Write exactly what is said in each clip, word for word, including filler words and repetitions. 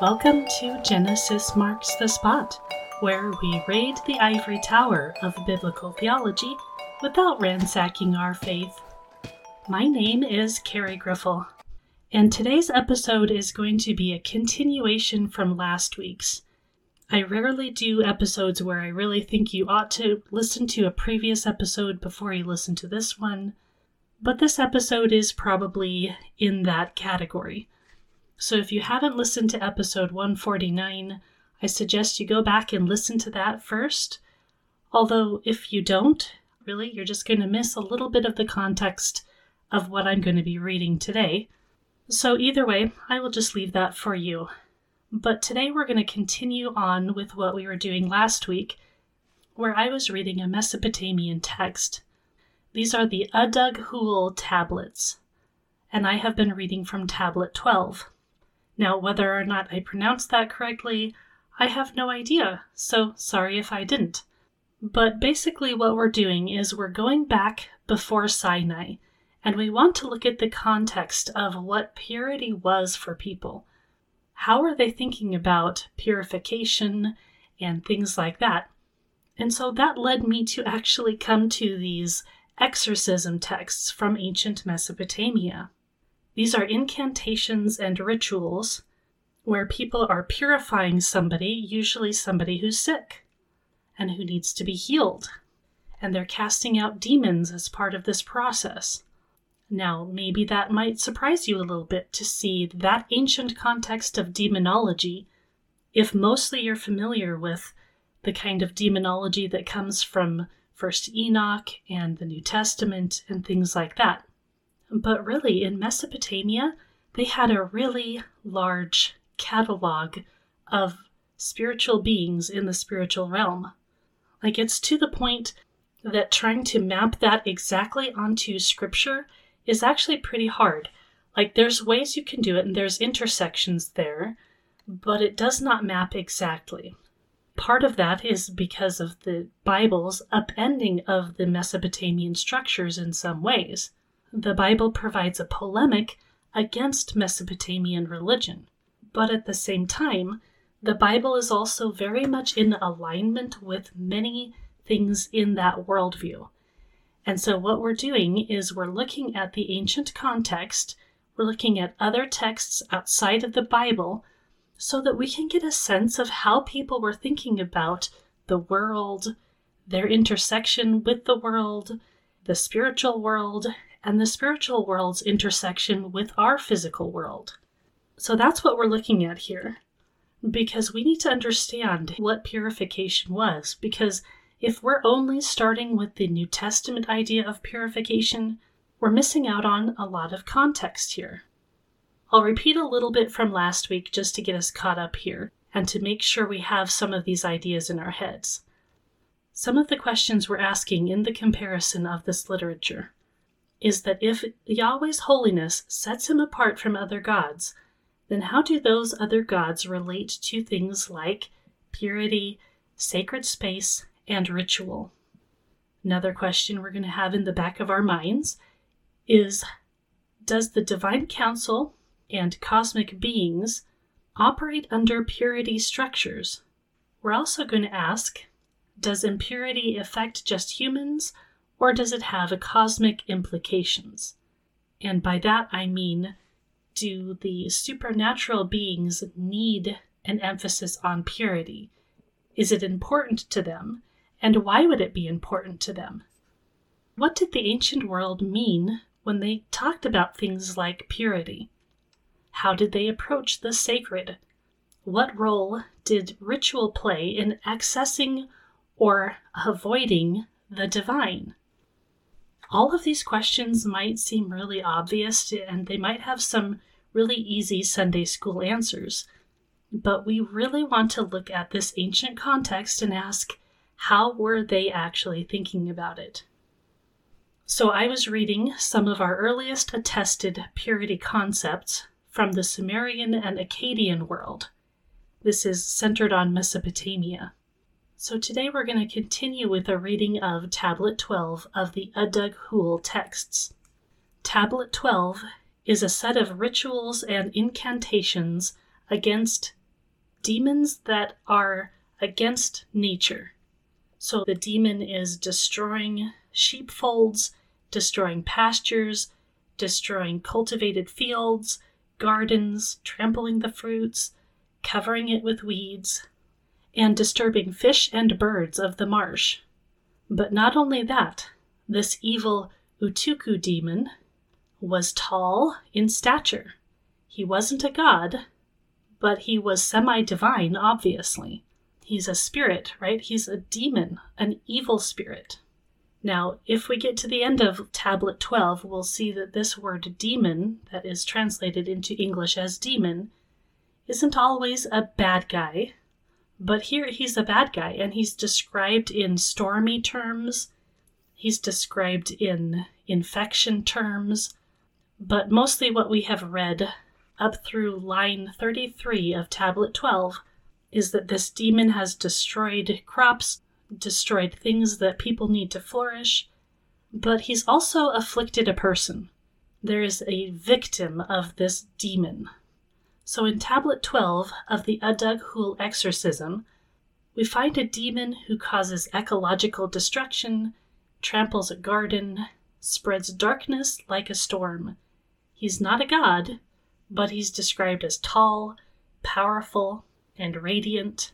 Welcome to Genesis Marks the Spot, where we raid the ivory tower of biblical theology without ransacking our faith. My name is Carrie Griffel, and today's episode is going to be a continuation from last week's. I rarely do episodes where I really think you ought to listen to a previous episode before you listen to this one, but this episode is probably in that category. So if you haven't listened to episode one forty-nine, I suggest you go back and listen to that first. Although if you don't, really, you're just going to miss a little bit of the context of what I'm going to be reading today. So either way, I will just leave that for you. But today we're going to continue on with what we were doing last week, where I was reading a Mesopotamian text. These are the Udug-Hul tablets, and I have been reading from tablet twelve. Now, whether or not I pronounced that correctly, I have no idea, so sorry if I didn't. But basically what we're doing is we're going back before Sinai, and we want to look at the context of what purity was for people. How are they thinking about purification and things like that? And so that led me to actually come to these exorcism texts from ancient Mesopotamia. These are incantations and rituals where people are purifying somebody, usually somebody who's sick and who needs to be healed. And they're casting out demons as part of this process. Now, maybe that might surprise you a little bit to see that ancient context of demonology, if mostly you're familiar with the kind of demonology that comes from First Enoch and the New Testament and things like that. But really, in Mesopotamia, they had a really large catalog of spiritual beings in the spiritual realm. Like, it's to the point that trying to map that exactly onto scripture is actually pretty hard. Like, there's ways you can do it, and there's intersections there, but it does not map exactly. Part of that is because of the Bible's upending of the Mesopotamian structures in some ways. The Bible provides a polemic against Mesopotamian religion, but at the same time, the Bible is also very much in alignment with many things in that worldview. And so what we're doing is we're looking at the ancient context, we're looking at other texts outside of the Bible, so that we can get a sense of how people were thinking about the world, their intersection with the world, the spiritual world, and the spiritual world's intersection with our physical world. So that's what we're looking at here, because we need to understand what purification was, because if we're only starting with the New Testament idea of purification, we're missing out on a lot of context here. I'll repeat a little bit from last week just to get us caught up here, and to make sure we have some of these ideas in our heads. Some of the questions we're asking in the comparison of this literature is that if Yahweh's holiness sets him apart from other gods, then how do those other gods relate to things like purity, sacred space, and ritual? Another question we're going to have in the back of our minds is, does the divine council and cosmic beings operate under purity structures? We're also going to ask, does impurity affect just humans, or does it have a cosmic implications? And by that I mean, do the supernatural beings need an emphasis on purity? Is it important to them? And why would it be important to them? What did the ancient world mean when they talked about things like purity? How did they approach the sacred? What role did ritual play in accessing or avoiding the divine? All of these questions might seem really obvious, and they might have some really easy Sunday school answers, but we really want to look at this ancient context and ask, how were they actually thinking about it? So I was reading some of our earliest attested purity concepts from the Sumerian and Akkadian world. This is centered on Mesopotamia. So today we're going to continue with a reading of Tablet twelve of the Udug-Hul texts. Tablet twelve is a set of rituals and incantations against demons that are against nature. So the demon is destroying sheepfolds, destroying pastures, destroying cultivated fields, gardens, trampling the fruits, covering it with weeds, and disturbing fish and birds of the marsh. But not only that, this evil Utuku demon was tall in stature. He wasn't a god, but he was semi-divine, obviously. He's a spirit, right? He's a demon, an evil spirit. Now, if we get to the end of Tablet twelve, we'll see that this word demon, that is translated into English as demon, isn't always a bad guy. But here he's a bad guy, and he's described in stormy terms. He's described in infection terms. But mostly what we have read up through line thirty-three of Tablet twelve is that this demon has destroyed crops, destroyed things that people need to flourish, but he's also afflicted a person. There is a victim of this demon. So in Tablet twelve of the Udug Hul exorcism, we find a demon who causes ecological destruction, tramples a garden, spreads darkness like a storm. He's not a god, but he's described as tall, powerful, and radiant.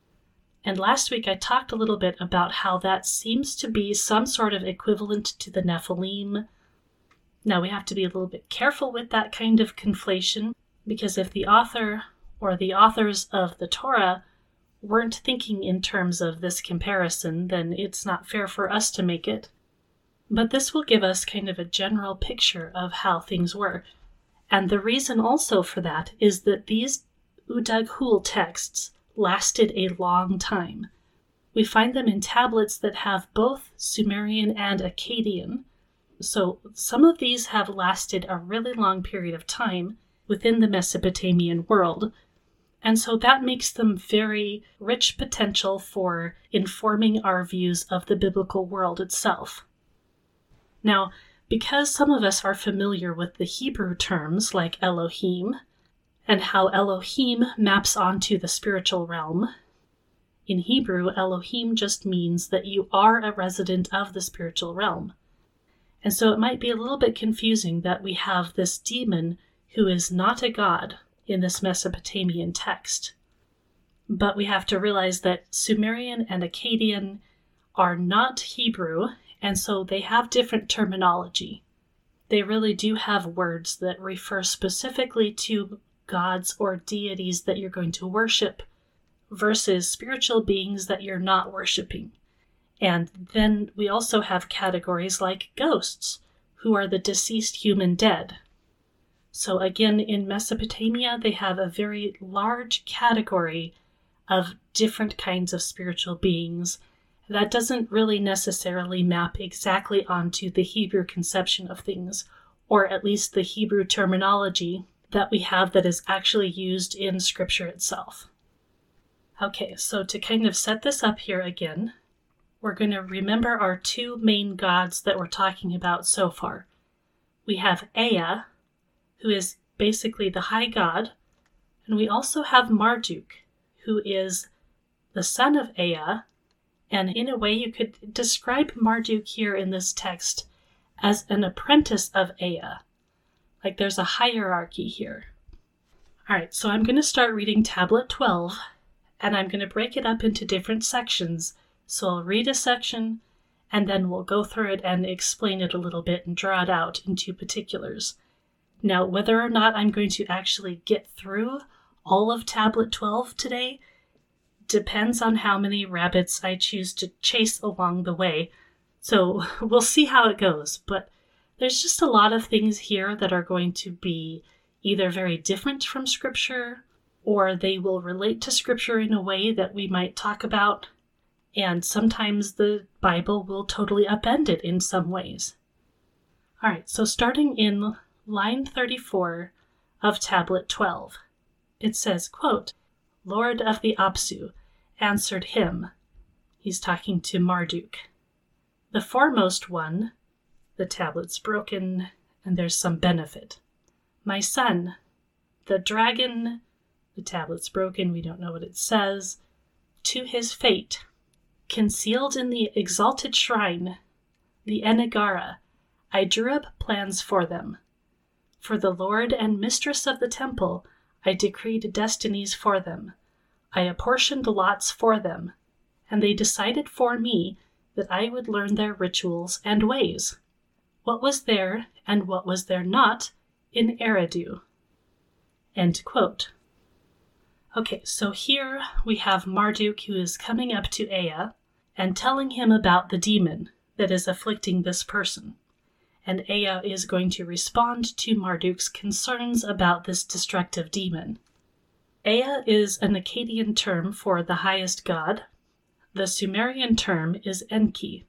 And last week I talked a little bit about how that seems to be some sort of equivalent to the Nephilim. Now we have to be a little bit careful with that kind of conflation, because if the author or the authors of the Torah weren't thinking in terms of this comparison, then it's not fair for us to make it. But this will give us kind of a general picture of how things were. And the reason also for that is that these Udug Hul texts lasted a long time. We find them in tablets that have both Sumerian and Akkadian. So some of these have lasted a really long period of time within the Mesopotamian world. And so that makes them very rich potential for informing our views of the biblical world itself. Now, because some of us are familiar with the Hebrew terms like Elohim, and how Elohim maps onto the spiritual realm, in Hebrew, Elohim just means that you are a resident of the spiritual realm. And so it might be a little bit confusing that we have this demon who is not a god in this Mesopotamian text. But we have to realize that Sumerian and Akkadian are not Hebrew, and so they have different terminology. They really do have words that refer specifically to gods or deities that you're going to worship versus spiritual beings that you're not worshiping. And then we also have categories like ghosts, who are the deceased human dead. So again, in Mesopotamia, they have a very large category of different kinds of spiritual beings. That doesn't really necessarily map exactly onto the Hebrew conception of things, or at least the Hebrew terminology that we have that is actually used in Scripture itself. Okay, so to kind of set this up here again, we're going to remember our two main gods that we're talking about so far. We have Ea, who is basically the high god, and we also have Marduk, who is the son of Ea, and in a way you could describe Marduk here in this text as an apprentice of Ea. Like there's a hierarchy here. All right, so I'm going to start reading Tablet twelve, and I'm going to break it up into different sections. So I'll read a section, and then we'll go through it and explain it a little bit and draw it out into particulars. Now, whether or not I'm going to actually get through all of Tablet twelve today depends on how many rabbits I choose to chase along the way. So we'll see how it goes. But there's just a lot of things here that are going to be either very different from Scripture, or they will relate to Scripture in a way that we might talk about. And sometimes the Bible will totally upend it in some ways. All right, so starting in line thirty-four of Tablet twelve, it says, quote, "Lord of the Apsu answered him," he's talking to Marduk, "the foremost one," the tablet's broken and there's some benefit, "my son, the dragon The tablet's broken, we don't know what it says. To his fate, concealed in the exalted shrine, the Enagara, I drew up plans for them. For the lord and mistress of the temple, I decreed destinies for them. I apportioned lots for them, and they decided for me that I would learn their rituals and ways, what was there and what was there not in Eridu. End quote. Okay, so here we have Marduk who is coming up to Ea and telling him about the demon that is afflicting this person. And Ea is going to respond to Marduk's concerns about this destructive demon. Ea is an Akkadian term for the highest god. The Sumerian term is Enki.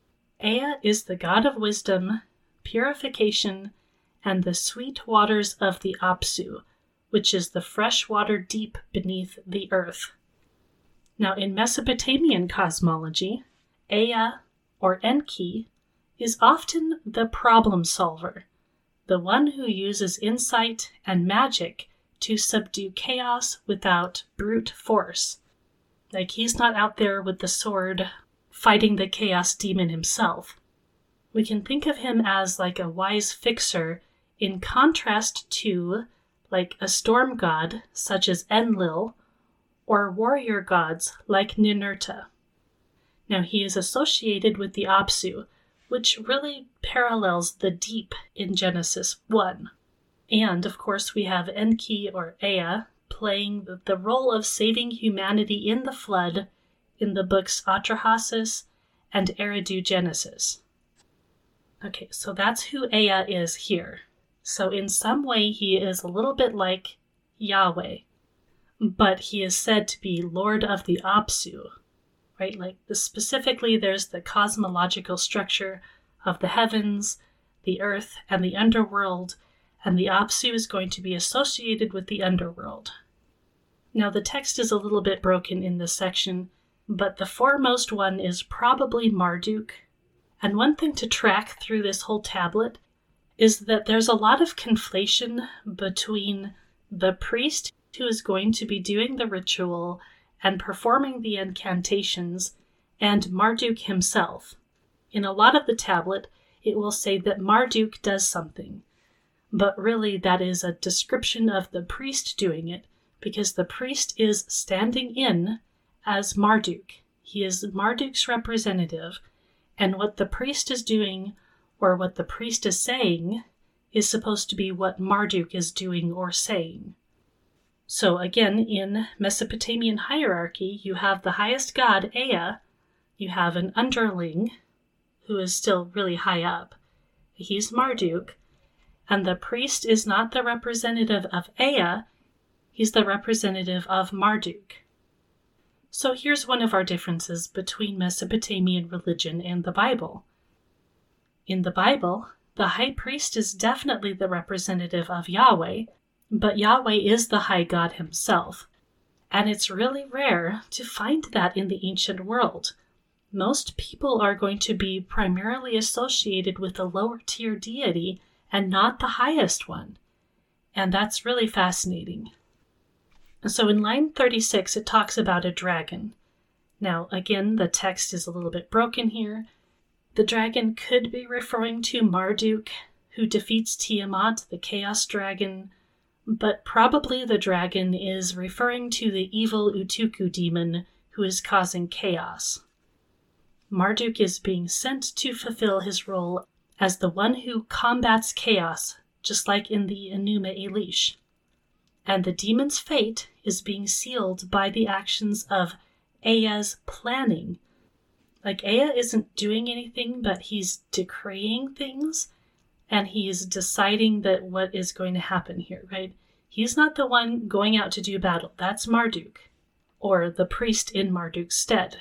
Ea is the god of wisdom, purification, and the sweet waters of the Apsu, which is the fresh water deep beneath the earth. Now, in Mesopotamian cosmology, Ea, or Enki, is often the problem solver, the one who uses insight and magic to subdue chaos without brute force. Like, he's not out there with the sword fighting the chaos demon himself. We can think of him as like a wise fixer in contrast to like a storm god such as Enlil or warrior gods like Ninurta. Now, he is associated with the Apsu, which really parallels the deep in Genesis one. And, of course, we have Enki, or Ea, playing the role of saving humanity in the flood in the books Atrahasis and Eridu Genesis. Okay, so that's who Ea is here. So in some way he is a little bit like Yahweh, but he is said to be Lord of the Apsu, right? Like the, specifically there's the cosmological structure of the heavens, the earth, and the underworld, and the Apsu is going to be associated with the underworld. Now the text is a little bit broken in this section, but the foremost one is probably Marduk. And one thing to track through this whole tablet is that there's a lot of conflation between the priest who is going to be doing the ritual and performing the incantations and Marduk himself. In a lot of the tablet, it will say that Marduk does something, but really that is a description of the priest doing it, because the priest is standing in as Marduk. He is Marduk's representative, and what the priest is doing, or what the priest is saying, is supposed to be what Marduk is doing or saying. So again, in Mesopotamian hierarchy, you have the highest god, Ea, you have an underling, who is still really high up. He's Marduk, and the priest is not the representative of Ea, he's the representative of Marduk. So here's one of our differences between Mesopotamian religion and the Bible. In the Bible, the high priest is definitely the representative of Yahweh, but Yahweh is the high god himself. And it's really rare to find that in the ancient world. Most people are going to be primarily associated with a lower tier deity and not the highest one. And that's really fascinating. So in line thirty-six, it talks about a dragon. Now, again, the text is a little bit broken here. The dragon could be referring to Marduk, who defeats Tiamat, the chaos dragon, but probably the dragon is referring to the evil Utuku demon who is causing chaos. Marduk is being sent to fulfill his role as the one who combats chaos, just like in the Enuma Elish. And the demon's fate is being sealed by the actions of Ea's planning. Like, Ea isn't doing anything, but he's decreeing things, and he's deciding that what is going to happen here, right? He's not the one going out to do battle. That's Marduk, or the priest in Marduk's stead.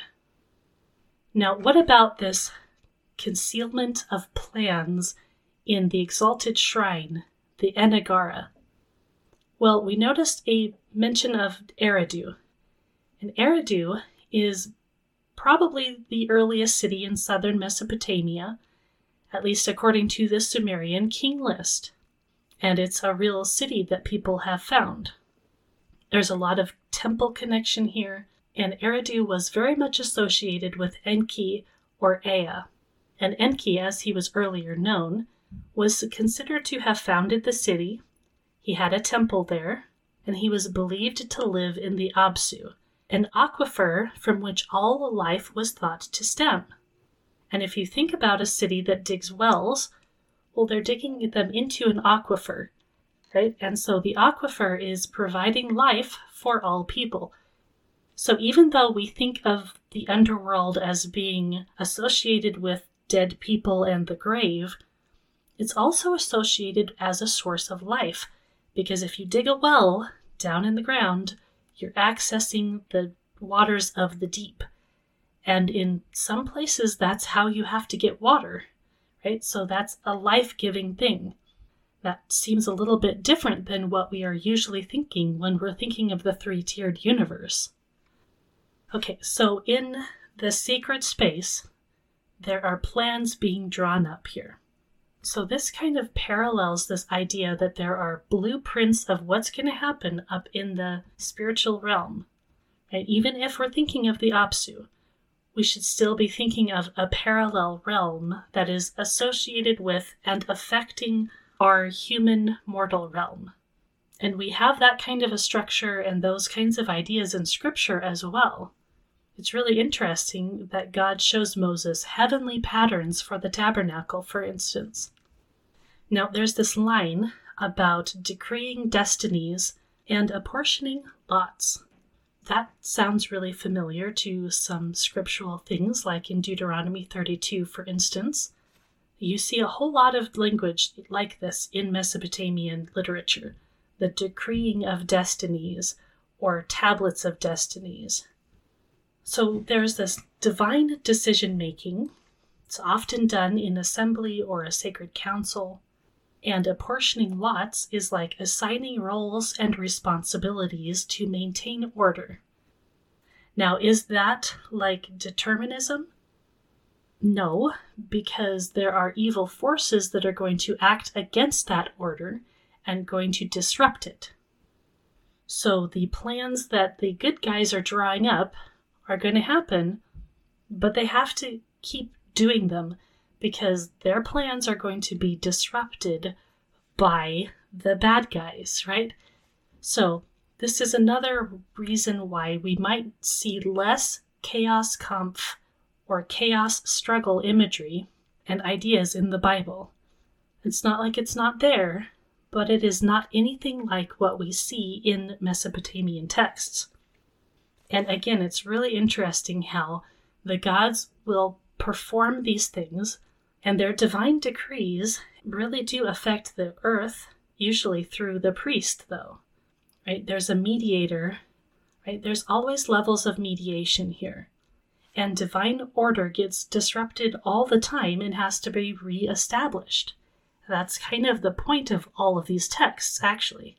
Now, what about this concealment of plans in the exalted shrine, the Enagara? Well, we noticed a mention of Eridu. And Eridu is probably the earliest city in southern Mesopotamia, at least according to the Sumerian king list. And it's a real city that people have found. There's a lot of temple connection here, and Eridu was very much associated with Enki or Ea. And Enki, as he was earlier known, was considered to have founded the city. He had a temple there, and he was believed to live in the Absu, an aquifer from which all life was thought to stem. And if you think about a city that digs wells, well, they're digging them into an aquifer, right? And so the aquifer is providing life for all people. So even though we think of the underworld as being associated with dead people and the grave, it's also associated as a source of life, because if you dig a well down in the ground, you're accessing the waters of the deep. And in some places, that's how you have to get water, right? So that's a life-giving thing. That seems a little bit different than what we are usually thinking when we're thinking of the three-tiered universe. Okay, so in the sacred space, there are plans being drawn up here. So this kind of parallels this idea that there are blueprints of what's going to happen up in the spiritual realm. And even if we're thinking of the Apsu, we should still be thinking of a parallel realm that is associated with and affecting our human mortal realm. And we have that kind of a structure and those kinds of ideas in Scripture as well. It's really interesting that God shows Moses heavenly patterns for the tabernacle, for instance. Now, there's this line about decreeing destinies and apportioning lots. That sounds really familiar to some scriptural things, like in Deuteronomy thirty-two, for instance. You see a whole lot of language like this in Mesopotamian literature, the decreeing of destinies or tablets of destinies. So there's this divine decision-making. It's often done in assembly or a sacred council. And apportioning lots is like assigning roles and responsibilities to maintain order. Now, is that like determinism? No, because there are evil forces that are going to act against that order and going to disrupt it. So the plans that the good guys are drawing up are going to happen, but they have to keep doing them because their plans are going to be disrupted by the bad guys, right? So this is another reason why we might see less chaos kampf or chaos struggle imagery and ideas in the Bible. It's not like it's not there, but it is not anything like what we see in Mesopotamian texts. And again, it's really interesting how the gods will perform these things, and their divine decrees really do affect the earth, usually through the priest, though. Right? There's a mediator, right? There's always levels of mediation here. And divine order gets disrupted all the time and has to be reestablished. That's kind of the point of all of these texts, actually.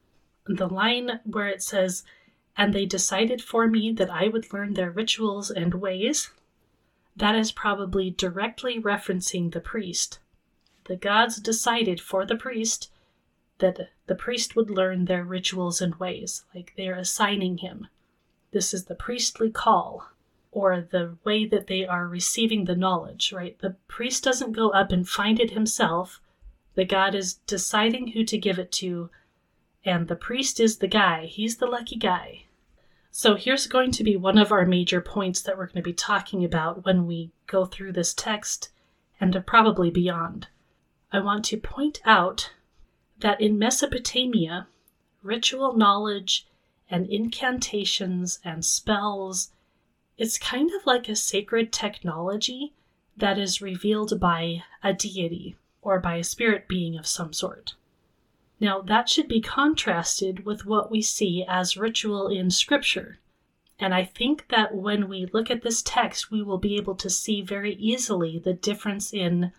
The line where it says, "And they decided for me that I would learn their rituals and ways," that is probably directly referencing the priest. The gods decided for the priest that the priest would learn their rituals and ways, like they're assigning him. This is the priestly call, or the way that they are receiving the knowledge, right? The priest doesn't go up and find it himself. The god is deciding who to give it to, and the priest is the guy. He's the lucky guy. So here's going to be one of our major points that we're going to be talking about when we go through this text and probably beyond. I want to point out that in Mesopotamia, ritual knowledge and incantations and spells, it's kind of like a sacred technology that is revealed by a deity or by a spirit being of some sort. Now, that should be contrasted with what we see as ritual in Scripture. And I think that when we look at this text, we will be able to see very easily the difference in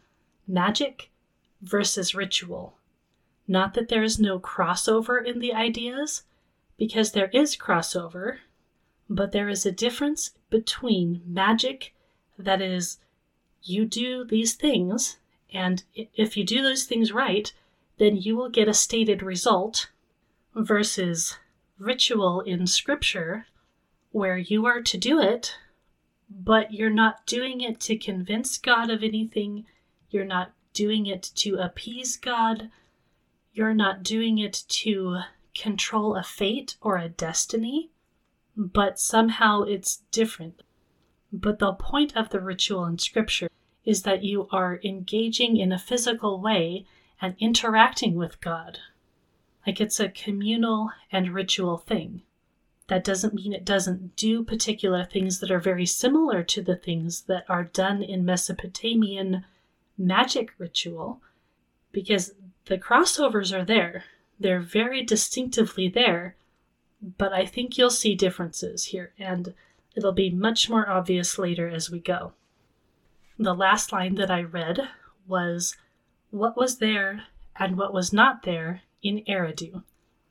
magic versus ritual. Not that there is no crossover in the ideas, because there is crossover, but there is a difference between magic that is, you do these things, and if you do those things right, then you will get a stated result, versus ritual in Scripture where you are to do it, but you're not doing it to convince God of anything. You're not doing it to appease God. You're not doing it to control a fate or a destiny, but somehow it's different. But the point of the ritual in Scripture is that you are engaging in a physical way and interacting with God. Like it's a communal and ritual thing. That doesn't mean it doesn't do particular things that are very similar to the things that are done in Mesopotamian magic ritual, because the crossovers are there. They're very distinctively there, but I think you'll see differences here, and it'll be much more obvious later as we go. The last line that I read was, "What was there and what was not there in Eridu."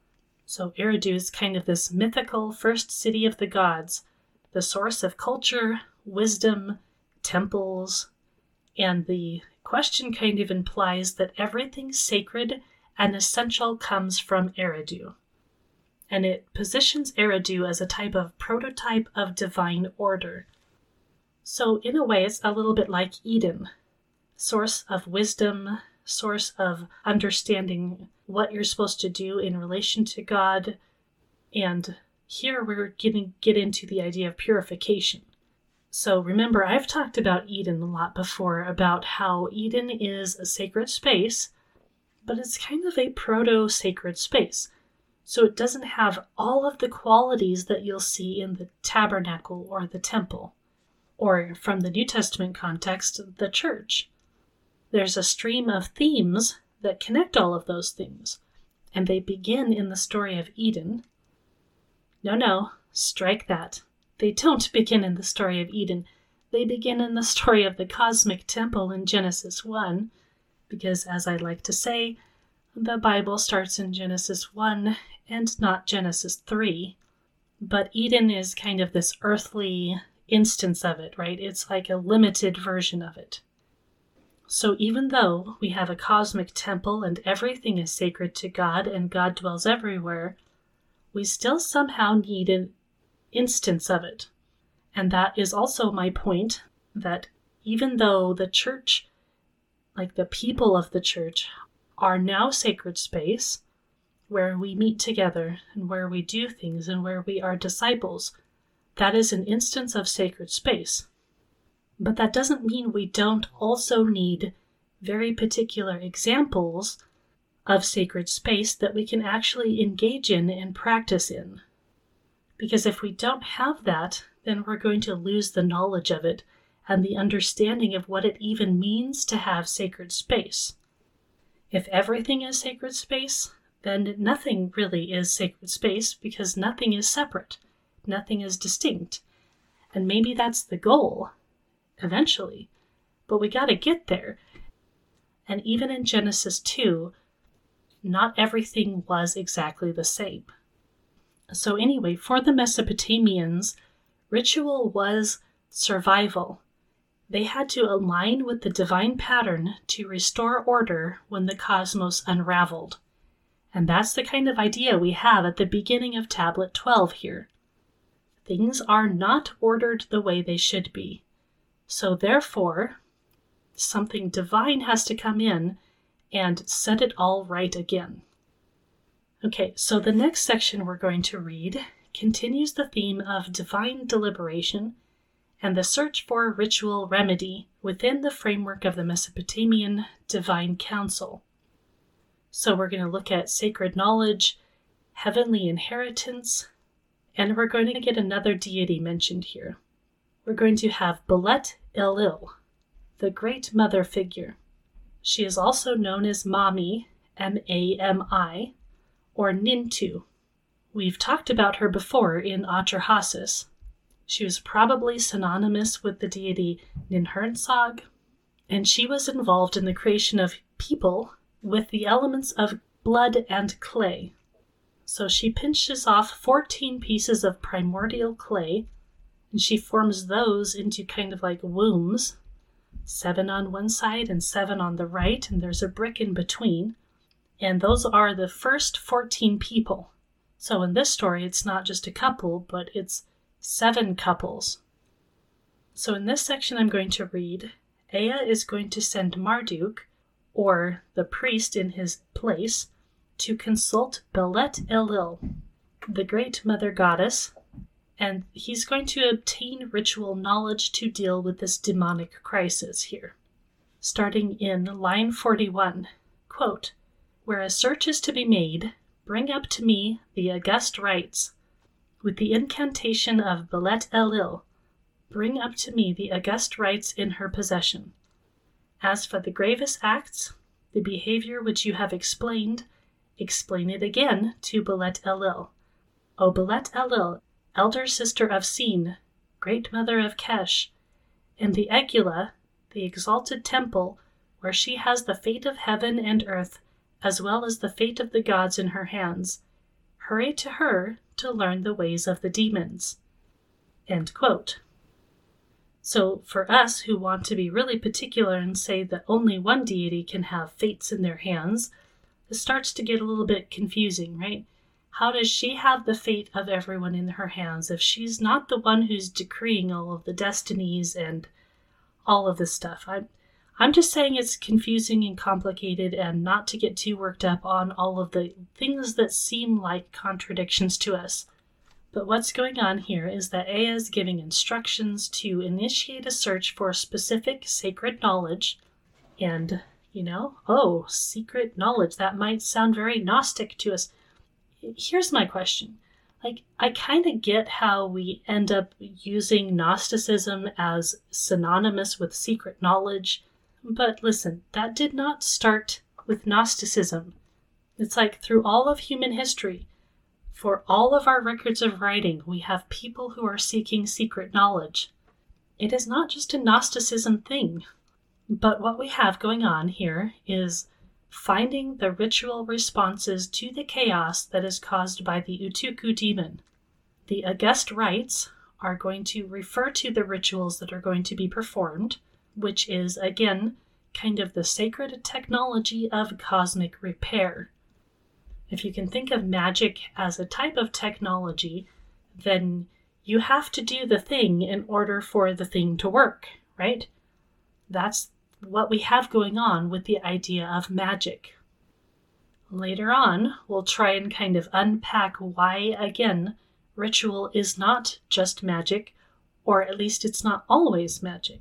So Eridu is kind of this mythical first city of the gods, the source of culture, wisdom, temples, and the question kind of implies that everything sacred and essential comes from Eridu. And it positions Eridu as a type of prototype of divine order. So in a way, it's a little bit like Eden, source of wisdom, source of understanding what you're supposed to do in relation to God. And here we're getting get into the idea of purification. So remember, I've talked about Eden a lot before, about how Eden is a sacred space, but it's kind of a proto-sacred space. So it doesn't have all of the qualities that you'll see in the tabernacle or the temple, or from the New Testament context, the church. There's a stream of themes that connect all of those things, and they begin in the story of Eden. No, no, strike that. They don't begin in the story of Eden. They begin in the story of the cosmic temple in Genesis one, because, as I like to say, the Bible starts in Genesis one and not Genesis three, but Eden is kind of this earthly instance of it, right? It's like a limited version of it. So even though we have a cosmic temple and everything is sacred to God and God dwells everywhere, we still somehow need an instance of it. And that is also my point, that even though the church, like the people of the church, are now sacred space, where we meet together and where we do things and where we are disciples, that is an instance of sacred space. But that doesn't mean we don't also need very particular examples of sacred space that we can actually engage in and practice in. Because if we don't have that, then we're going to lose the knowledge of it and the understanding of what it even means to have sacred space. If everything is sacred space, then nothing really is sacred space, because nothing is separate, nothing is distinct. And maybe that's the goal, eventually, but we got to get there. And even in Genesis two, not everything was exactly the same. So anyway, for the Mesopotamians, ritual was survival. They had to align with the divine pattern to restore order when the cosmos unraveled. And that's the kind of idea we have at the beginning of Tablet twelve here. Things are not ordered the way they should be. So therefore, something divine has to come in and set it all right again. Okay, so the next section we're going to read continues the theme of divine deliberation and the search for ritual remedy within the framework of the Mesopotamian Divine Council. So we're going to look at sacred knowledge, heavenly inheritance, and we're going to get another deity mentioned here. We're going to have Belet Enlil, the Great Mother figure. She is also known as Mami, M A M I, or Nintu. We've talked about her before in Atrahasis. She was probably synonymous with the deity Ninhursag, and she was involved in the creation of people with the elements of blood and clay. So she pinches off fourteen pieces of primordial clay, and she forms those into kind of like wombs, seven on one side and seven on the right, and there's a brick in between. And those are the first fourteen people. So in this story, it's not just a couple, but it's seven couples. So in this section I'm going to read, Ea is going to send Marduk, or the priest in his place, to consult Belet Enlil, the great mother goddess, and he's going to obtain ritual knowledge to deal with this demonic crisis here. Starting in line forty-one, quote, "Where a search is to be made, bring up to me the august rites. With the incantation of Belet Enlil, bring up to me the august rites in her possession. As for the gravest acts, the behavior which you have explained, explain it again to Belet Enlil. O Belet Enlil, elder sister of Sin, great mother of Kesh, in the Egula, the exalted temple, where she has the fate of heaven and earth, as well as the fate of the gods in her hands. Hurry to her to learn the ways of the demons." End quote. So for us who want to be really particular and say that only one deity can have fates in their hands, this starts to get a little bit confusing, right? How does she have the fate of everyone in her hands if she's not the one who's decreeing all of the destinies and all of this stuff? I'm, I'm just saying it's confusing and complicated, and not to get too worked up on all of the things that seem like contradictions to us. But what's going on here is that Ea is giving instructions to initiate a search for specific sacred knowledge. And, you know, oh, secret knowledge, that might sound very Gnostic to us. Here's my question. Like, I kind of get how we end up using Gnosticism as synonymous with secret knowledge. But listen, that did not start with Gnosticism. It's like through all of human history, for all of our records of writing, we have people who are seeking secret knowledge. It is not just a Gnosticism thing. But what we have going on here is finding the ritual responses to the chaos that is caused by the Utuku demon. The august rites are going to refer to the rituals that are going to be performed, which is, again, kind of the sacred technology of cosmic repair. If you can think of magic as a type of technology, then you have to do the thing in order for the thing to work, right? That's what we have going on with the idea of magic. Later on, we'll try and kind of unpack why, again, ritual is not just magic, or at least it's not always magic.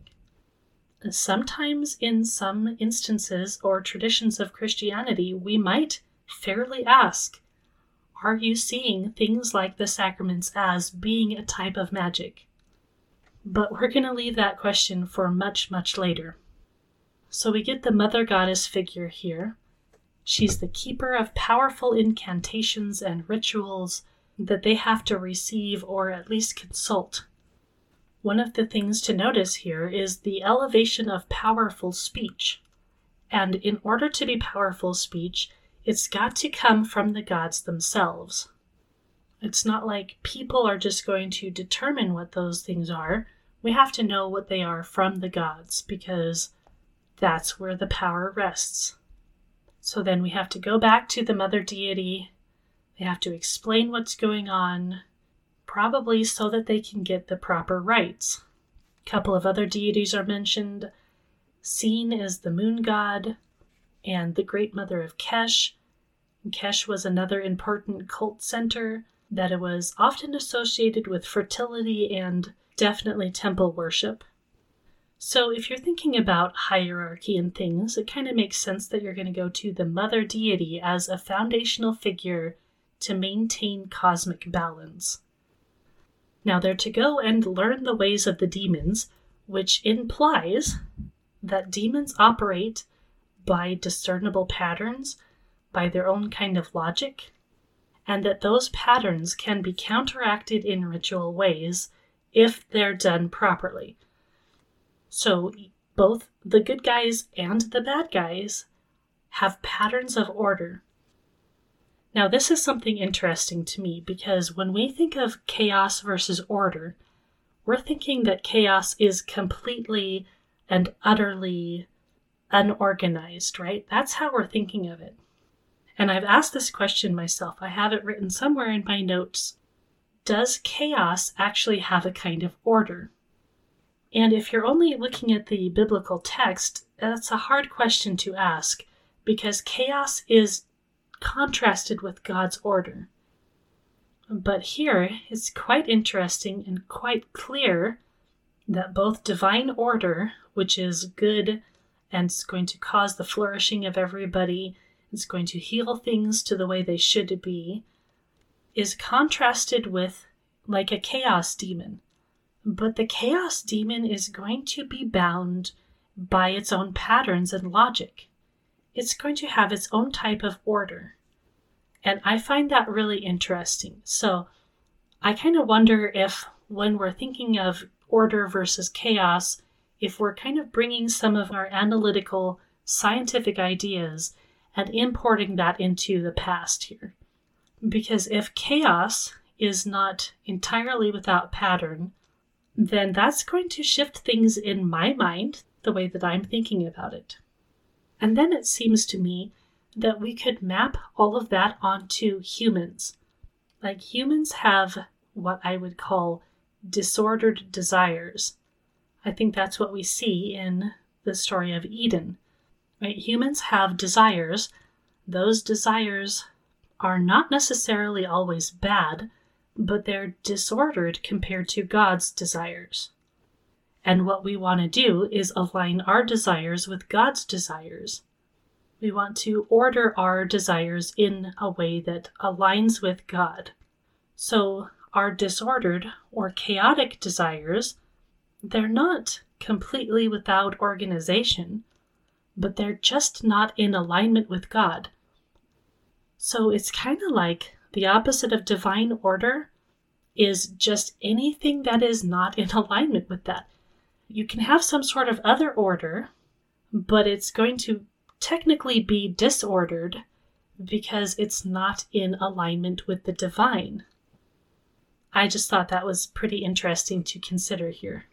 Sometimes in some instances or traditions of Christianity, we might fairly ask, are you seeing things like the sacraments as being a type of magic? But we're going to leave that question for much, much later. So we get the mother goddess figure here. She's the keeper of powerful incantations and rituals that they have to receive or at least consult. One of the things to notice here is the elevation of powerful speech. And in order to be powerful speech, it's got to come from the gods themselves. It's not like people are just going to determine what those things are. We have to know what they are from the gods, because that's where the power rests. So then we have to go back to the mother deity. They have to explain what's going on, probably so that they can get the proper rites. A couple of other deities are mentioned. Sin is the moon god, and the great mother of Kesh. Kesh was another important cult center that it was often associated with fertility and definitely temple worship. So if you're thinking about hierarchy and things, it kind of makes sense that you're going to go to the mother deity as a foundational figure to maintain cosmic balance. Now they're to go and learn the ways of the demons, which implies that demons operate by discernible patterns, by their own kind of logic, and that those patterns can be counteracted in ritual ways if they're done properly. So both the good guys and the bad guys have patterns of order. Now this is something interesting to me, because when we think of chaos versus order, we're thinking that chaos is completely and utterly unorganized, right? That's how we're thinking of it. And I've asked this question myself. I have it written somewhere in my notes. Does chaos actually have a kind of order? And if you're only looking at the biblical text, that's a hard question to ask because chaos is contrasted with God's order. But here, it's quite interesting and quite clear that both divine order, which is good and it's going to cause the flourishing of everybody, it's going to heal things to the way they should be, is contrasted with like a chaos demon. But the chaos demon is going to be bound by its own patterns and logic. It's going to have its own type of order. And I find that really interesting. So I kind of wonder if when we're thinking of order versus chaos, if we're kind of bringing some of our analytical, scientific ideas and importing that into the past here. Because if chaos is not entirely without pattern, then that's going to shift things in my mind, the way that I'm thinking about it. And then it seems to me that we could map all of that onto humans. Like humans have what I would call disordered desires. I think that's what we see in the story of Eden. Right? Humans have desires. Those desires are not necessarily always bad, but they're disordered compared to God's desires. And what we want to do is align our desires with God's desires. We want to order our desires in a way that aligns with God. So our disordered or chaotic desires, they're not completely without organization, but they're just not in alignment with God. So it's kind of like the opposite of divine order is just anything that is not in alignment with that. You can have some sort of other order, but it's going to technically be disordered because it's not in alignment with the divine. I just thought that was pretty interesting to consider here.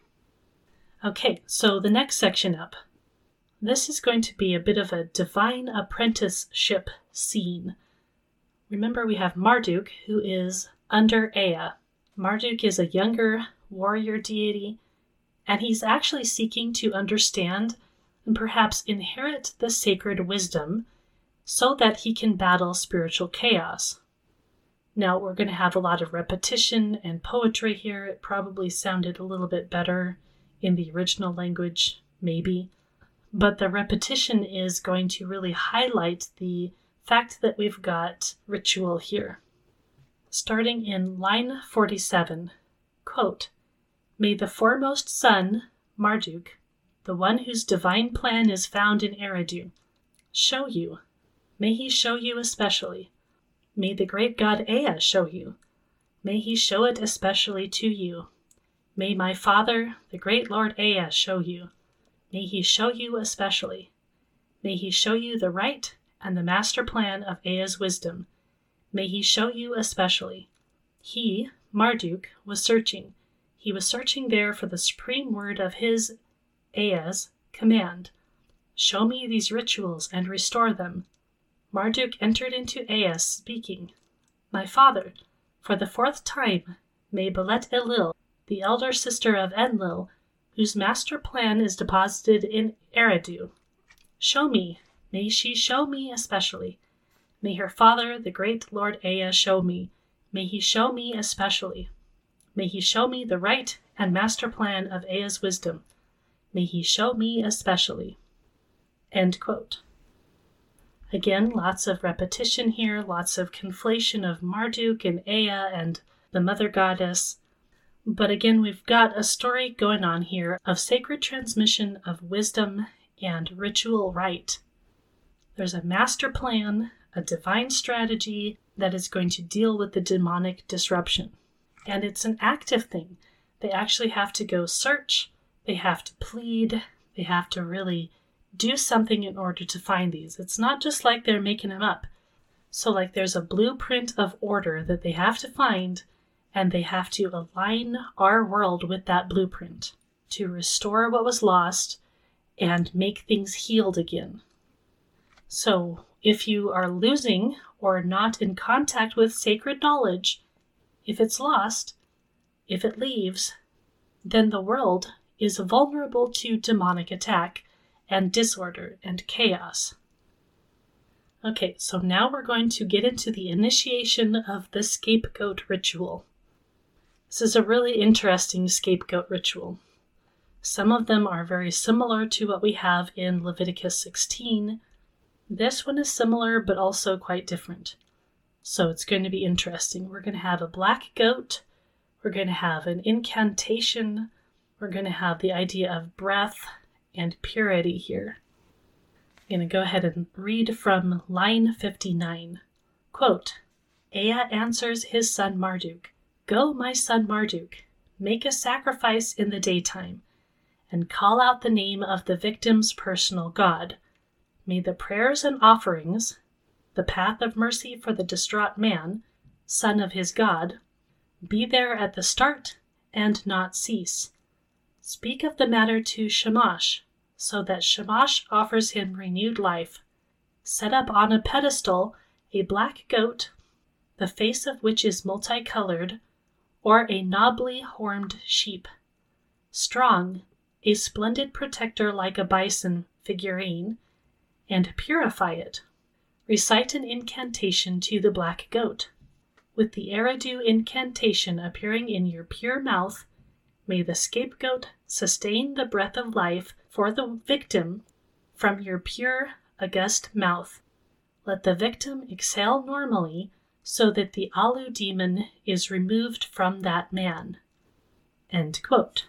Okay, so the next section up. This is going to be a bit of a divine apprenticeship scene. Remember, we have Marduk, who is under Ea. Marduk is a younger warrior deity, and he's actually seeking to understand and perhaps inherit the sacred wisdom so that he can battle spiritual chaos. Now, we're going to have a lot of repetition and poetry here. It probably sounded a little bit better in the original language, maybe. But the repetition is going to really highlight the fact that we've got ritual here. Starting in line forty-seven, quote, "May the foremost son, Marduk, the one whose divine plan is found in Eridu, show you. May he show you especially. May the great god Ea show you. May he show it especially to you. May my father, the great Lord Ea, show you. May he show you especially. May he show you the right and the master plan of Ea's wisdom. May he show you especially. He, Marduk, was searching. He was searching there for the supreme word of his, Ea's, command. Show me these rituals and restore them. Marduk entered into Ea, speaking, My father, for the fourth time, may Belet Elil, the elder sister of Enlil, whose master plan is deposited in Eridu, show me, may she show me especially. May her father, the great Lord Ea, show me. May he show me especially. May he show me the right and master plan of Ea's wisdom. May he show me especially." End quote. Again, lots of repetition here, lots of conflation of Marduk and Ea and the mother goddess. But again, we've got a story going on here of sacred transmission of wisdom and ritual rite. There's a master plan, a divine strategy that is going to deal with the demonic disruption. And it's an active thing. They actually have to go search, they have to plead, they have to really do something in order to find these. It's not just like they're making them up. So like there's a blueprint of order that they have to find, and they have to align our world with that blueprint to restore what was lost and make things healed again. So If you are losing or not in contact with sacred knowledge, if it's lost, if it leaves, then the world is vulnerable to demonic attack and disorder and chaos. Okay, so now we're going to get into the initiation of the scapegoat ritual. This is a really interesting scapegoat ritual. Some of them are very similar to what we have in Leviticus sixteen. This one is similar, but also quite different. So it's going to be interesting. We're going to have a black goat. We're going to have an incantation. We're going to have the idea of breath and purity here. I'm going to go ahead and read from line fifty-nine. Quote, Ea answers his son Marduk, Go, my son Marduk, make a sacrifice in the daytime, and call out the name of the victim's personal god. May the prayers and offerings, the path of mercy for the distraught man, son of his god, be there at the start and not cease. Speak of the matter to Shamash, so that Shamash offers him renewed life. Set up on a pedestal a black goat, the face of which is multicolored, or a knobly horned sheep. Strong, a splendid protector like a bison figurine, and purify it. Recite an incantation to the black goat. With the Eridu incantation appearing in your pure mouth, may the scapegoat sustain the breath of life for the victim from your pure, august mouth. Let the victim exhale normally so that the Alu demon is removed from that man. End quote.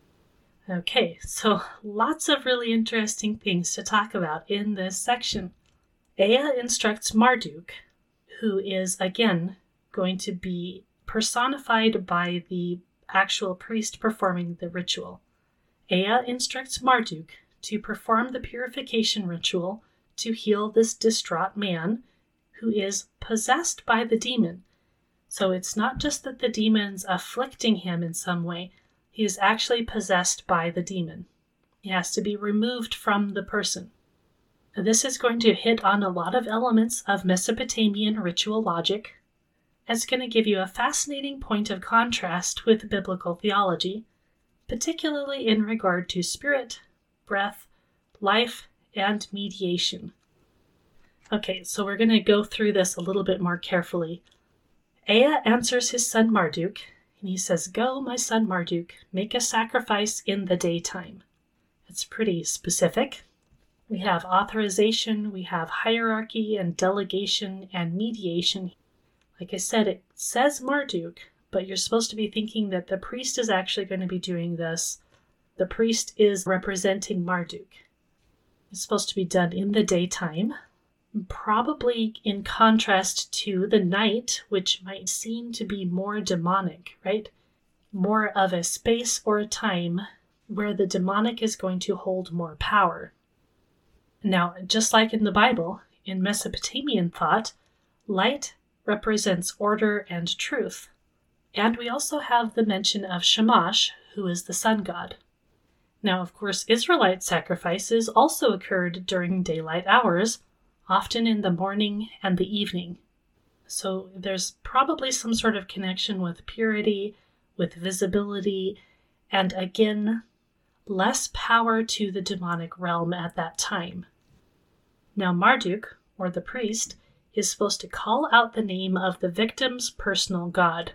Okay, so lots of really interesting things to talk about in this section. Ea instructs Marduk, who is, again, going to be personified by the actual priest performing the ritual. Ea instructs Marduk to perform the purification ritual to heal this distraught man who is possessed by the demon. So it's not just that the demon's afflicting him in some way, he is actually possessed by the demon. He has to be removed from the person. This is going to hit on a lot of elements of Mesopotamian ritual logic. It's going to give you a fascinating point of contrast with biblical theology, particularly in regard to spirit, breath, life, and mediation. Okay, so we're going to go through this a little bit more carefully. Ea answers his son Marduk, and he says, Go, my son Marduk, make a sacrifice in the daytime. It's pretty specific. We have authorization, we have hierarchy and delegation and mediation. Like I said, it says Marduk, but you're supposed to be thinking that the priest is actually going to be doing this. The priest is representing Marduk. It's supposed to be done in the daytime, probably in contrast to the night, which might seem to be more demonic, right? More of a space or a time where the demonic is going to hold more power. Now, just like in the Bible, in Mesopotamian thought, light represents order and truth. And we also have the mention of Shamash, who is the sun god. Now, of course, Israelite sacrifices also occurred during daylight hours, often in the morning and the evening. So there's probably some sort of connection with purity, with visibility, and again, less power to the demonic realm at that time. Now Marduk, or the priest, is supposed to call out the name of the victim's personal god.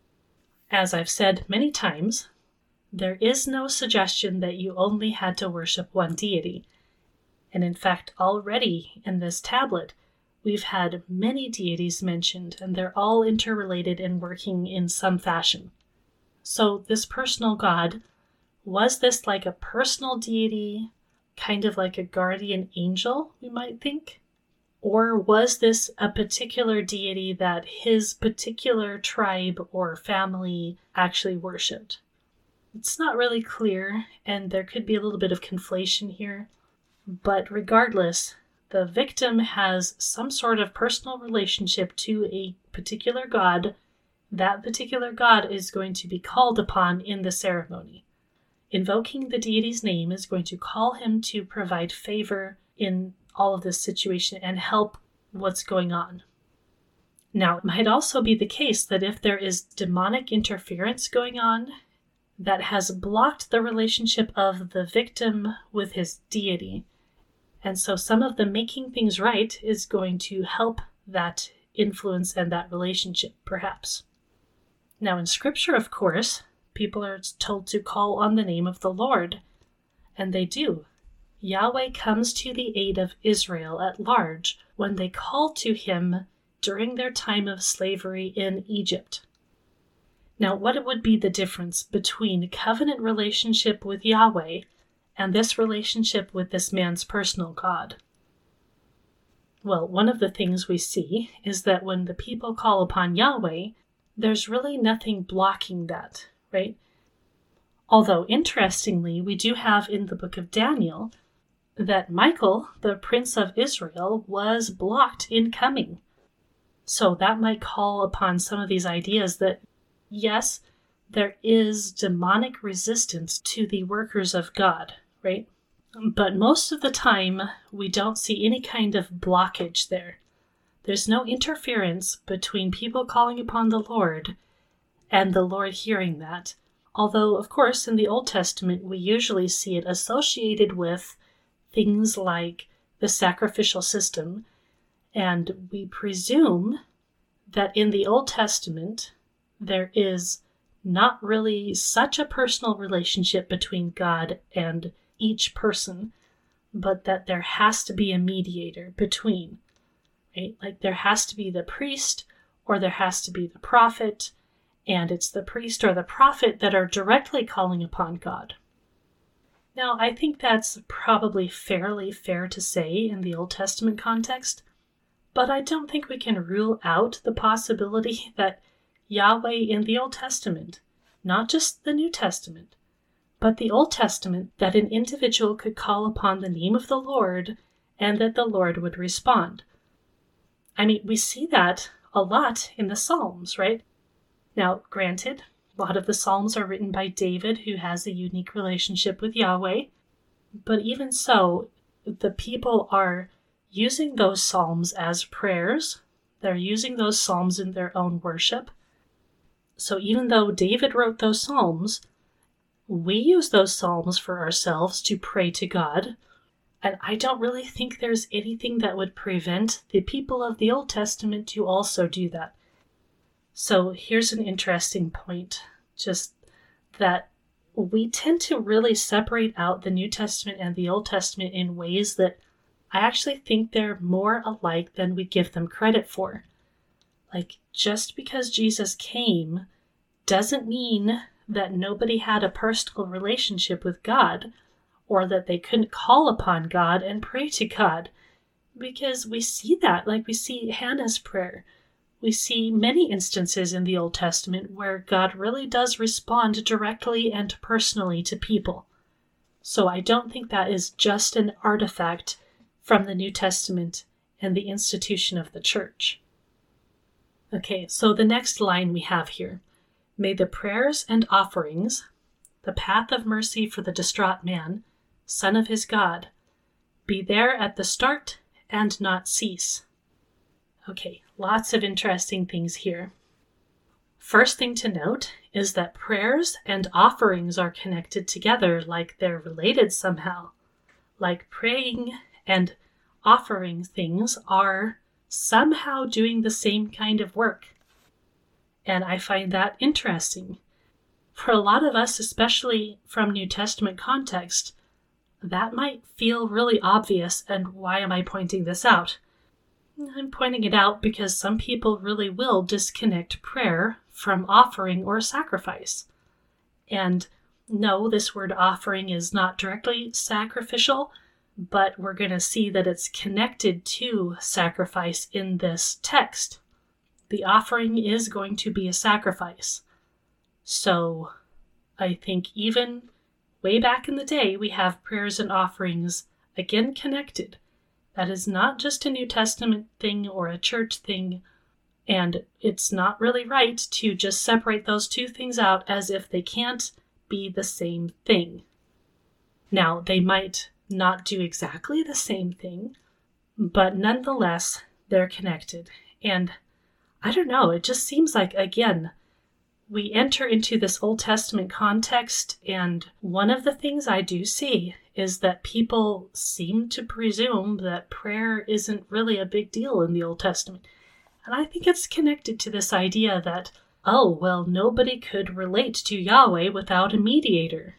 As I've said many times, there is no suggestion that you only had to worship one deity. And in fact, already in this tablet, we've had many deities mentioned, and they're all interrelated and working in some fashion. So this personal god, was this like a personal deity, kind of like a guardian angel, we might think? Or was this a particular deity that his particular tribe or family actually worshipped? It's not really clear, and there could be a little bit of conflation here. But regardless, the victim has some sort of personal relationship to a particular god. That particular god is going to be called upon in the ceremony. Invoking the deity's name is going to call him to provide favor in all of this situation and help what's going on. Now, it might also be the case that if there is demonic interference going on that has blocked the relationship of the victim with his deity, and so some of the making things right is going to help that influence and that relationship, perhaps. Now, in Scripture, of course, people are told to call on the name of the Lord, and they do. Yahweh comes to the aid of Israel at large when they call to him during their time of slavery in Egypt. Now, what would be the difference between covenant relationship with Yahweh and this relationship with this man's personal God? Well, one of the things we see is that when the people call upon Yahweh, there's really nothing blocking that, right? Although, interestingly, we do have in the book of Daniel that Michael, the prince of Israel, was blocked in coming. So that might call upon some of these ideas that, yes, there is demonic resistance to the workers of God, right? But most of the time, we don't see any kind of blockage there. There's no interference between people calling upon the Lord and the Lord hearing that. Although, of course, in the Old Testament, we usually see it associated with things like the sacrificial system, and we presume that in the Old Testament, there is not really such a personal relationship between God and each person, but that there has to be a mediator between, right? Like there has to be the priest or there has to be the prophet, and it's the priest or the prophet that are directly calling upon God. Now, I think that's probably fairly fair to say in the Old Testament context, but I don't think we can rule out the possibility that Yahweh in the Old Testament, not just the New Testament, but the Old Testament, that an individual could call upon the name of the Lord and that the Lord would respond. I mean, we see that a lot in the Psalms, right? Now, granted, a lot of the Psalms are written by David, who has a unique relationship with Yahweh, but even so, the people are using those Psalms as prayers. They're using those Psalms in their own worship. So even though David wrote those Psalms, we use those Psalms for ourselves to pray to God, and I don't really think there's anything that would prevent the people of the Old Testament to also do that. So here's an interesting point, just that we tend to really separate out the New Testament and the Old Testament in ways that I actually think they're more alike than we give them credit for. Like, just because Jesus came doesn't mean that nobody had a personal relationship with God, or that they couldn't call upon God and pray to God. Because we see that, like we see Hannah's prayer. We see many instances in the Old Testament where God really does respond directly and personally to people. So I don't think that is just an artifact from the New Testament and the institution of the church. Okay, so the next line we have here. May the prayers and offerings, the path of mercy for the distraught man, son of his God, be there at the start and not cease. Okay, lots of interesting things here. First thing to note is that prayers and offerings are connected together like they're related somehow. Like praying and offering things are somehow doing the same kind of work. And I find that interesting. For a lot of us, especially from New Testament context, that might feel really obvious, and why am I pointing this out? I'm pointing it out because some people really will disconnect prayer from offering or sacrifice. And no, this word offering is not directly sacrificial, but we're going to see that it's connected to sacrifice in this text. The offering is going to be a sacrifice. So I think even way back in the day, we have prayers and offerings again connected. That is not just a New Testament thing or a church thing, and it's not really right to just separate those two things out as if they can't be the same thing. Now, they might not do exactly the same thing, But nonetheless, they're connected. And I don't know, it just seems like, again, we enter into this Old Testament context, and one of the things I do see is that people seem to presume that prayer isn't really a big deal in the Old Testament. And I think it's connected to this idea that, oh, well, nobody could relate to Yahweh without a mediator.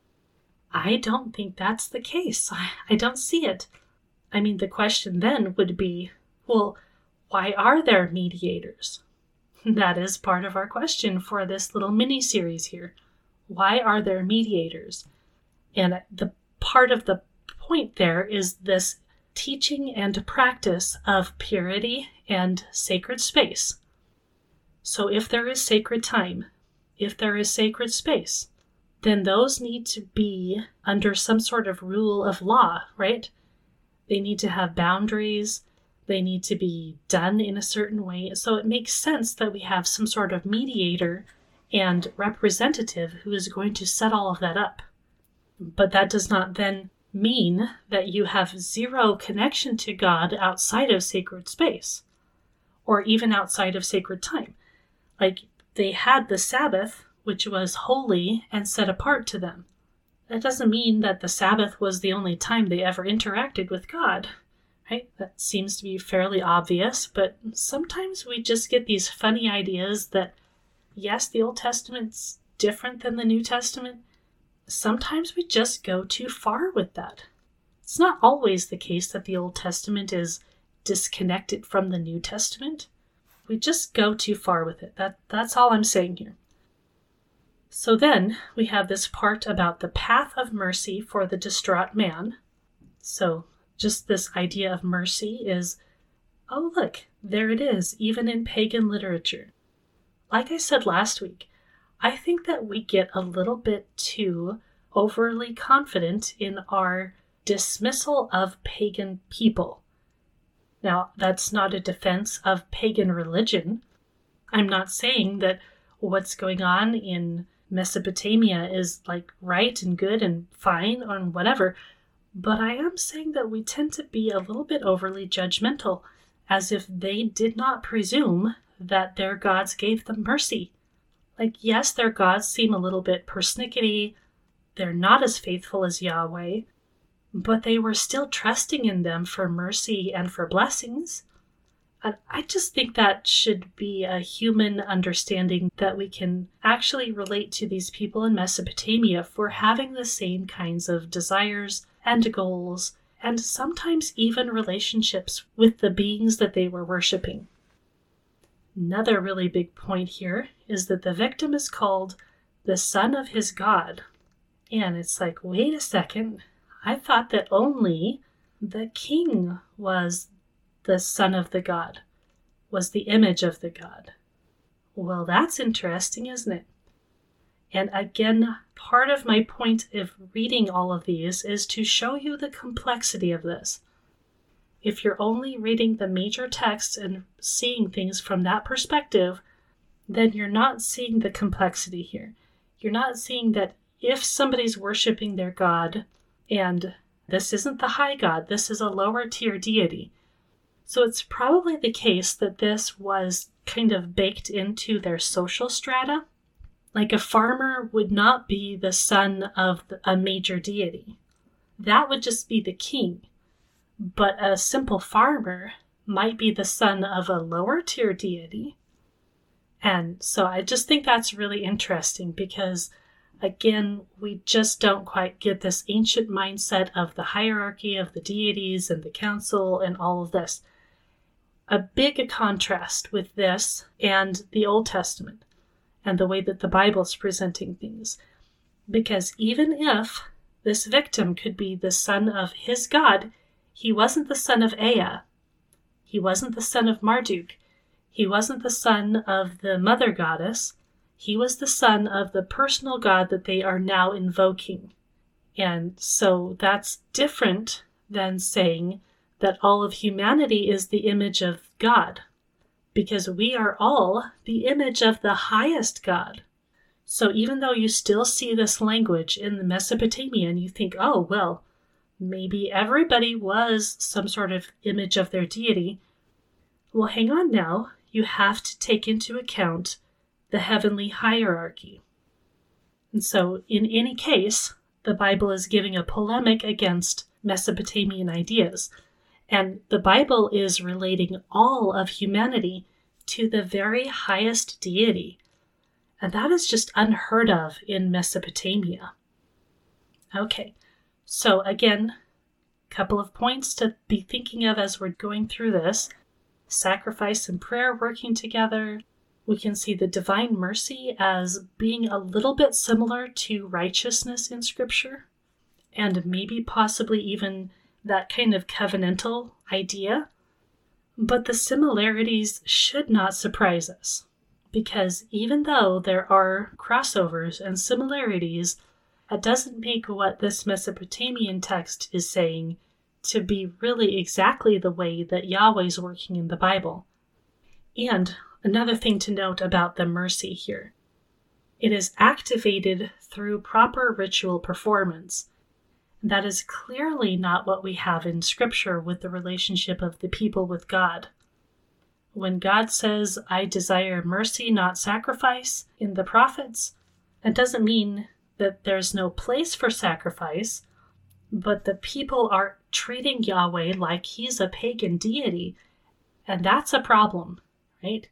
I don't think that's the case. I, I don't see it. I mean, the question then would be, well, why are there mediators? That is part of our question for this little mini-series here. Why are there mediators? And the part of the point there is this teaching and practice of purity and sacred space. So if there is sacred time, if there is sacred space, then those need to be under some sort of rule of law, right? They need to have boundaries. They need to be done in a certain way. So it makes sense that we have some sort of mediator and representative who is going to set all of that up. But that does not then mean that you have zero connection to God outside of sacred space, or even outside of sacred time. Like, they had the Sabbath, which was holy and set apart to them. That doesn't mean that the Sabbath was the only time they ever interacted with God, right? That seems to be fairly obvious, but sometimes we just get these funny ideas that, yes, the Old Testament's different than the New Testament. Sometimes we just go too far with that. It's not always the case that the Old Testament is disconnected from the New Testament. We just go too far with it. That, that's all I'm saying here. So then we have this part about the path of mercy for the distraught man. So just this idea of mercy is, oh, look, there it is, even in pagan literature. Like I said last week, I think that we get a little bit too overly confident in our dismissal of pagan people. Now, that's not a defense of pagan religion. I'm not saying that what's going on in Mesopotamia is like right and good and fine and whatever, but I am saying that we tend to be a little bit overly judgmental, as if they did not presume that their gods gave them mercy. Like, yes, their gods seem a little bit persnickety, they're not as faithful as Yahweh, but they were still trusting in them for mercy and for blessings. And I just think that should be a human understanding that we can actually relate to these people in Mesopotamia for having the same kinds of desires and goals, and sometimes even relationships with the beings that they were worshiping. Another really big point here is that the victim is called the son of his god. And it's like, wait a second, I thought that only the king was the son of the god, was the image of the god. Well, that's interesting, isn't it? And again, part of my point of reading all of these is to show you the complexity of this. If you're only reading the major texts and seeing things from that perspective, then you're not seeing the complexity here. You're not seeing that if somebody's worshiping their god, and this isn't the high god, this is a lower tier deity. So it's probably the case that this was kind of baked into their social strata. Like, a farmer would not be the son of a major deity. That would just be the king. But a simple farmer might be the son of a lower tier deity. And so I just think that's really interesting because, again, we just don't quite get this ancient mindset of the hierarchy of the deities and the council and all of this. A big contrast with this and the Old Testament and the way that the Bible's presenting things. Because even if this victim could be the son of his god, he wasn't the son of Ea. He wasn't the son of Marduk. He wasn't the son of the mother goddess. He was the son of the personal god that they are now invoking. And so that's different than saying that all of humanity is the image of God, because we are all the image of the highest God. So even though you still see this language in the Mesopotamian, you think, oh, well, maybe everybody was some sort of image of their deity. Well, hang on now. You have to take into account the heavenly hierarchy. And so, in any case, the Bible is giving a polemic against Mesopotamian ideas. And the Bible is relating all of humanity to the very highest deity. And that is just unheard of in Mesopotamia. Okay, so again, a couple of points to be thinking of as we're going through this. Sacrifice and prayer working together. We can see the divine mercy as being a little bit similar to righteousness in Scripture, and maybe possibly even that kind of covenantal idea. But the similarities should not surprise us, because even though there are crossovers and similarities, that doesn't make what this Mesopotamian text is saying to be really exactly the way that Yahweh's working in the Bible. And another thing to note about the mercy here. It is activated through proper ritual performance. That is clearly not what we have in Scripture with the relationship of the people with God. When God says, I desire mercy, not sacrifice, in the prophets, that doesn't mean that there's no place for sacrifice, but the people are treating Yahweh like he's a pagan deity, and that's a problem, right?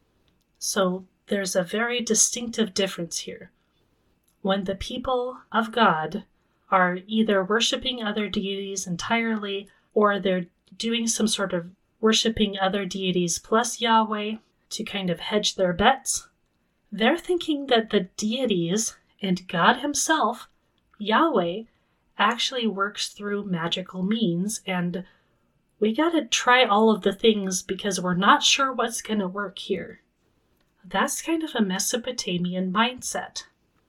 So there's a very distinctive difference here. When the people of God are either worshiping other deities entirely, or they're doing some sort of worshiping other deities plus Yahweh to kind of hedge their bets, they're thinking that the deities and God himself, Yahweh, actually works through magical means, and we gotta try all of the things because we're not sure what's gonna work here. That's kind of a Mesopotamian mindset.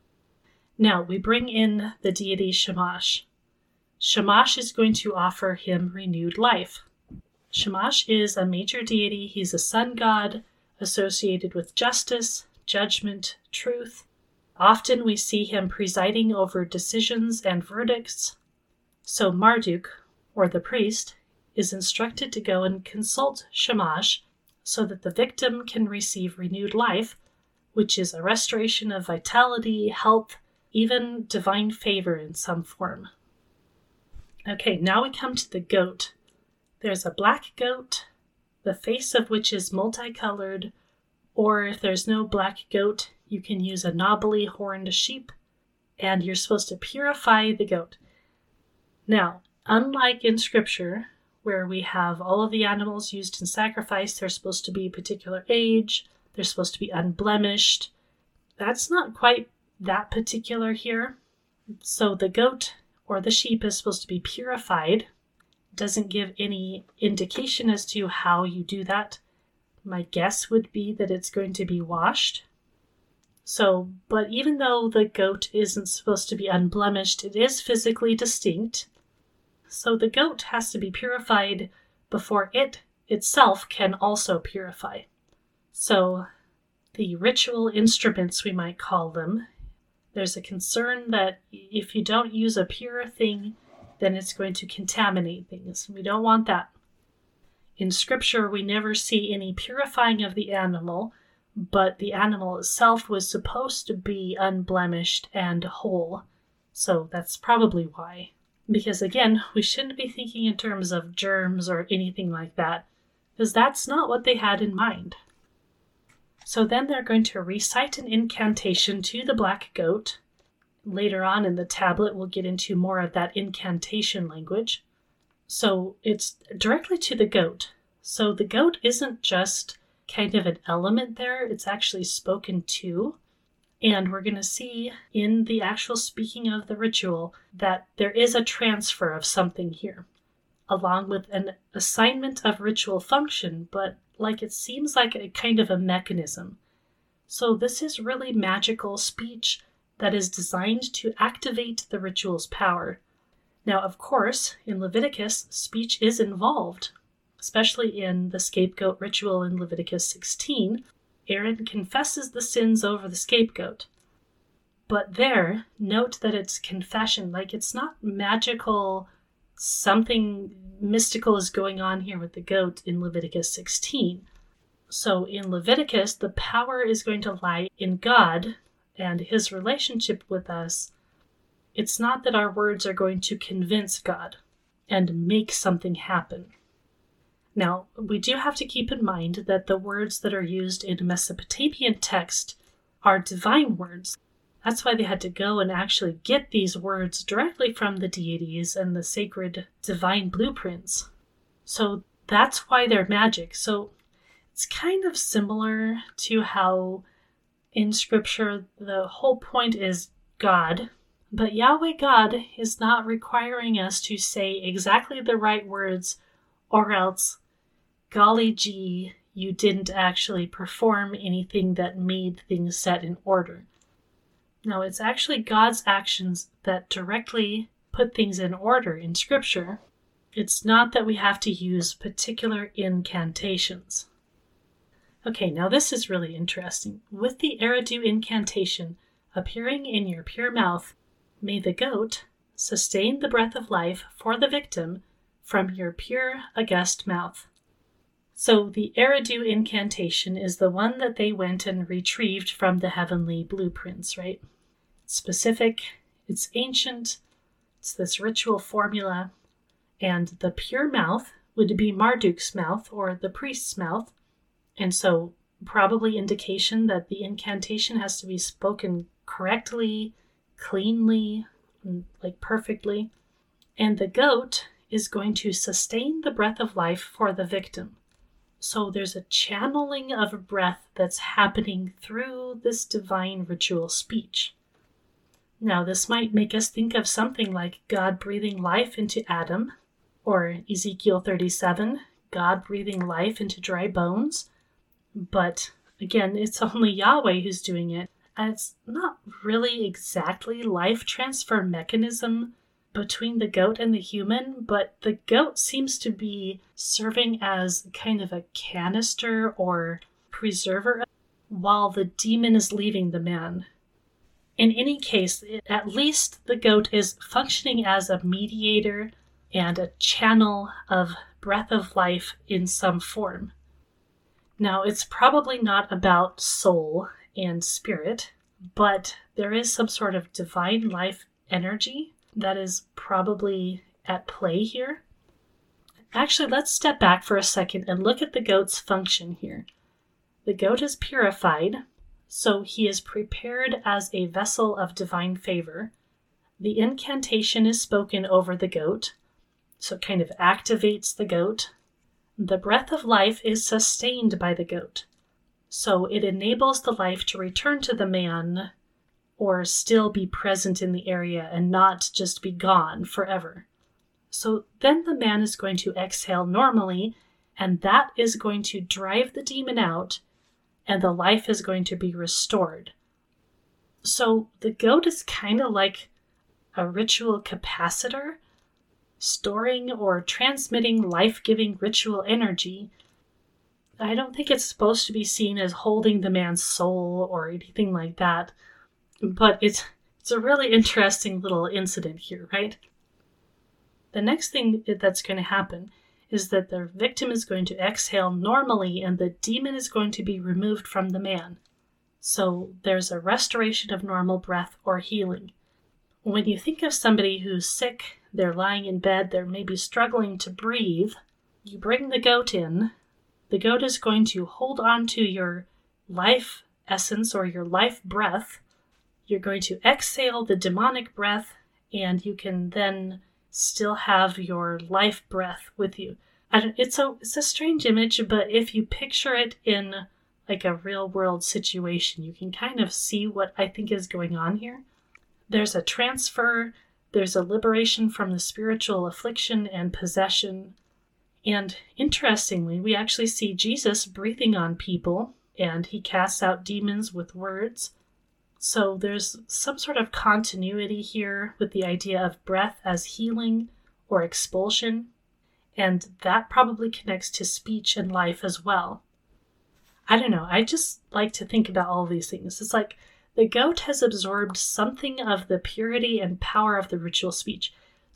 Now, we bring in the deity Shamash. Shamash is going to offer him renewed life. Shamash is a major deity. He's a sun god associated with justice, judgment, truth. Often we see him presiding over decisions and verdicts. So Marduk, or the priest, is instructed to go and consult Shamash so that the victim can receive renewed life, which is a restoration of vitality, health, even divine favor in some form. Okay, now we come to the goat. There's a black goat, the face of which is multicolored, or if there's no black goat, you can use a knobbly horned sheep, and you're supposed to purify the goat. Now, unlike in Scripture, where we have all of the animals used in sacrifice, they're supposed to be a particular age, they're supposed to be unblemished. That's not quite that particular here. So the goat or the sheep is supposed to be purified. Doesn't give any indication as to how you do that. My guess would be that it's going to be washed. So, but even though the goat isn't supposed to be unblemished, it is physically distinct. So the goat has to be purified before it itself can also purify. So the ritual instruments, we might call them, there's a concern that if you don't use a pure thing, then it's going to contaminate things. We don't want that. In Scripture, we never see any purifying of the animal, but the animal itself was supposed to be unblemished and whole. So that's probably why. Because again, we shouldn't be thinking in terms of germs or anything like that, because that's not what they had in mind. So then they're going to recite an incantation to the black goat. Later on in the tablet, we'll get into more of that incantation language. So it's directly to the goat. So the goat isn't just kind of an element there, it's actually spoken to. And we're going to see in the actual speaking of the ritual that there is a transfer of something here, along with an assignment of ritual function, but like it seems like a kind of a mechanism. So this is really magical speech that is designed to activate the ritual's power. Now, of course, in Leviticus, speech is involved, especially in the scapegoat ritual in Leviticus sixteen. Aaron confesses the sins over the scapegoat. But there, note that it's confession, like it's not magical something mystical is going on here with the goat in Leviticus sixteen. So in Leviticus, the power is going to lie in God and his relationship with us. It's not that our words are going to convince God and make something happen. Now, we do have to keep in mind that the words that are used in Mesopotamian text are divine words. That's why they had to go and actually get these words directly from the deities and the sacred divine blueprints. So that's why they're magic. So it's kind of similar to how in Scripture the whole point is God, but Yahweh God is not requiring us to say exactly the right words, or else, golly gee, you didn't actually perform anything that made things set in order. No, it's actually God's actions that directly put things in order in Scripture. It's not that we have to use particular incantations. Okay, now this is really interesting. With the Eridu incantation appearing in your pure mouth, may the goat sustain the breath of life for the victim from your pure, august mouth. So the Eridu incantation is the one that they went and retrieved from the heavenly blueprints, right? It's specific, it's ancient, it's this ritual formula, and the pure mouth would be Marduk's mouth or the priest's mouth. And so probably indication that the incantation has to be spoken correctly, cleanly, like perfectly. And the goat is going to sustain the breath of life for the victim. So there's a channeling of breath that's happening through this divine ritual speech. Now, this might make us think of something like God breathing life into Adam, or Ezekiel thirty-seven, God breathing life into dry bones. But again, it's only Yahweh who's doing it. And it's not really exactly life transfer mechanism between the goat and the human, but the goat seems to be serving as kind of a canister or preserver while the demon is leaving the man. In any case, at least the goat is functioning as a mediator and a channel of breath of life in some form. Now, it's probably not about soul and spirit, but there is some sort of divine life energy that is probably at play here. Actually, let's step back for a second and look at the goat's function here. The goat is purified, so he is prepared as a vessel of divine favor. The incantation is spoken over the goat, so it kind of activates the goat. The breath of life is sustained by the goat, so it enables the life to return to the man or still be present in the area and not just be gone forever. So then the man is going to exhale normally, and that is going to drive the demon out, and the life is going to be restored. So the goat is kind of like a ritual capacitor, storing or transmitting life-giving ritual energy. I don't think it's supposed to be seen as holding the man's soul or anything like that, but it's it's a really interesting little incident here, right? The next thing that's going to happen is that the victim is going to exhale normally and the demon is going to be removed from the man. So there's a restoration of normal breath or healing. When you think of somebody who's sick, they're lying in bed, they're maybe struggling to breathe, you bring the goat in. The goat is going to hold on to your life essence or your life breath. You're going to exhale the demonic breath, and you can then still have your life breath with you. I don't, it's a it's a strange image, but if you picture it in like a real world situation, you can kind of see what I think is going on here. There's a transfer, there's a liberation from the spiritual affliction and possession. And interestingly, we actually see Jesus breathing on people, and he casts out demons with words. So there's some sort of continuity here with the idea of breath as healing or expulsion, and that probably connects to speech and life as well. I don't know, I just like to think about all of these things. It's like the goat has absorbed something of the purity and power of the ritual speech.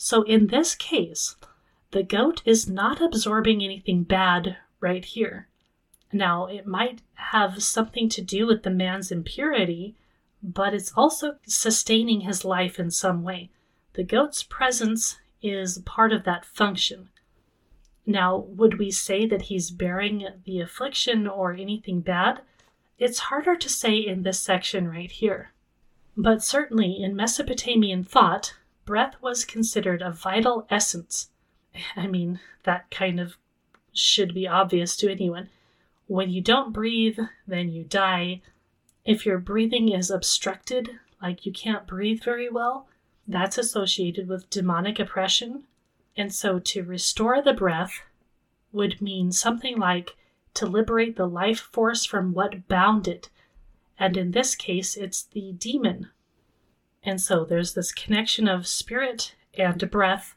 So in this case, the goat is not absorbing anything bad right here. Now, it might have something to do with the man's impurity, but it's also sustaining his life in some way. The goat's presence is part of that function. Now, would we say that he's bearing the affliction or anything bad? It's harder to say in this section right here. But certainly in Mesopotamian thought, breath was considered a vital essence. I mean, that kind of should be obvious to anyone. When you don't breathe, then you die. If your breathing is obstructed, like you can't breathe very well, that's associated with demonic oppression. And so to restore the breath would mean something like to liberate the life force from what bound it. And in this case, it's the demon. And so there's this connection of spirit and breath.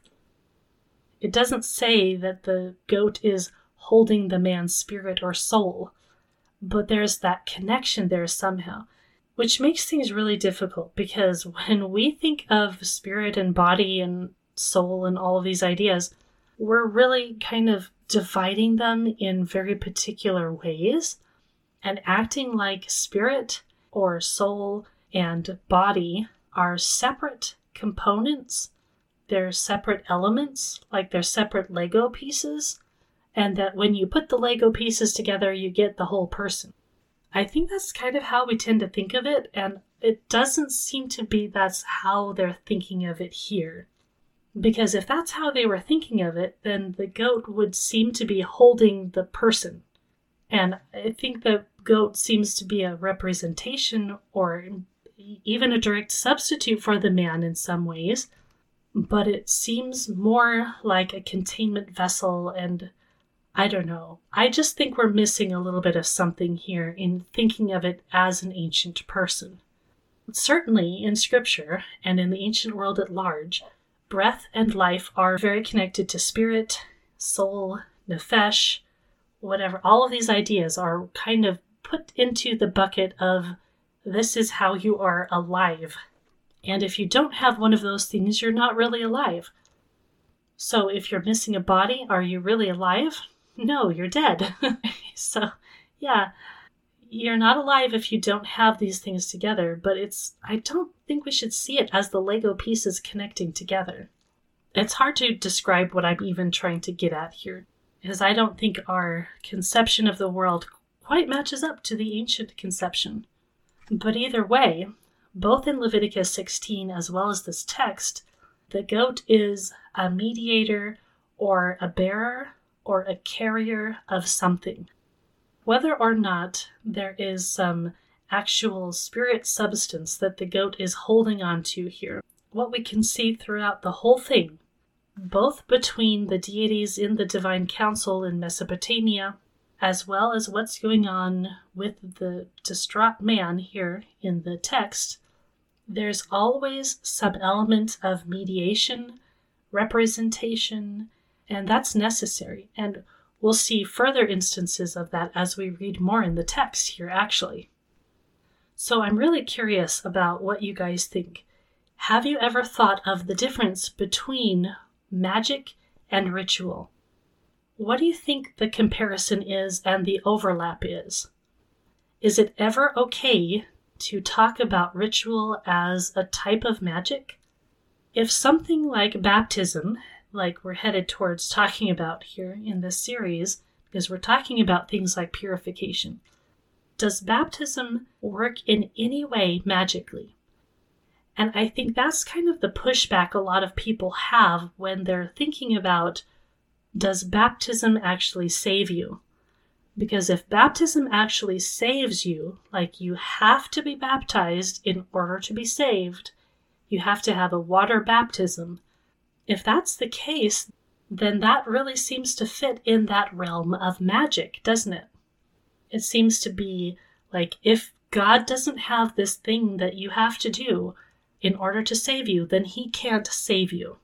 It doesn't say that the goat is holding the man's spirit or soul, but there's that connection there somehow, which makes things really difficult, because when we think of spirit and body and soul and all of these ideas, we're really kind of dividing them in very particular ways and acting like spirit or soul and body are separate components. They're separate elements, like they're separate Lego pieces, and that when you put the Lego pieces together, you get the whole person. I think that's kind of how we tend to think of it, and it doesn't seem to be that's how they're thinking of it here. Because if that's how they were thinking of it, then the goat would seem to be holding the person. And I think the goat seems to be a representation or even a direct substitute for the man in some ways, but it seems more like a containment vessel, and I don't know. I just think we're missing a little bit of something here in thinking of it as an ancient person. Certainly in Scripture and in the ancient world at large, breath and life are very connected to spirit, soul, nephesh, whatever. All of these ideas are kind of put into the bucket of this is how you are alive. And if you don't have one of those things, you're not really alive. So if you're missing a body, are you really alive? No, you're dead. So, yeah, you're not alive if you don't have these things together, but it's, I don't think we should see it as the Lego pieces connecting together. It's hard to describe what I'm even trying to get at here, because I don't think our conception of the world quite matches up to the ancient conception. But either way, both in Leviticus sixteen as well as this text, the goat is a mediator or a bearer or a carrier of something. Whether or not there is some actual spirit substance that the goat is holding on to here, what we can see throughout the whole thing, both between the deities in the divine council in Mesopotamia, as well as what's going on with the distraught man here in the text, there's always some element of mediation, representation, and that's necessary. And we'll see further instances of that as we read more in the text here, actually. So I'm really curious about what you guys think. Have you ever thought of the difference between magic and ritual? What do you think the comparison is and the overlap is? Is it ever okay to talk about ritual as a type of magic? If something like baptism, like we're headed towards talking about here in this series, because we're talking about things like purification, does baptism work in any way magically? And I think that's kind of the pushback a lot of people have when they're thinking about, does baptism actually save you? Because if baptism actually saves you, like you have to be baptized in order to be saved, you have to have a water baptism. If that's the case, then that really seems to fit in that realm of magic, doesn't it? It seems to be like if God doesn't have this thing that you have to do in order to save you, then he can't save you.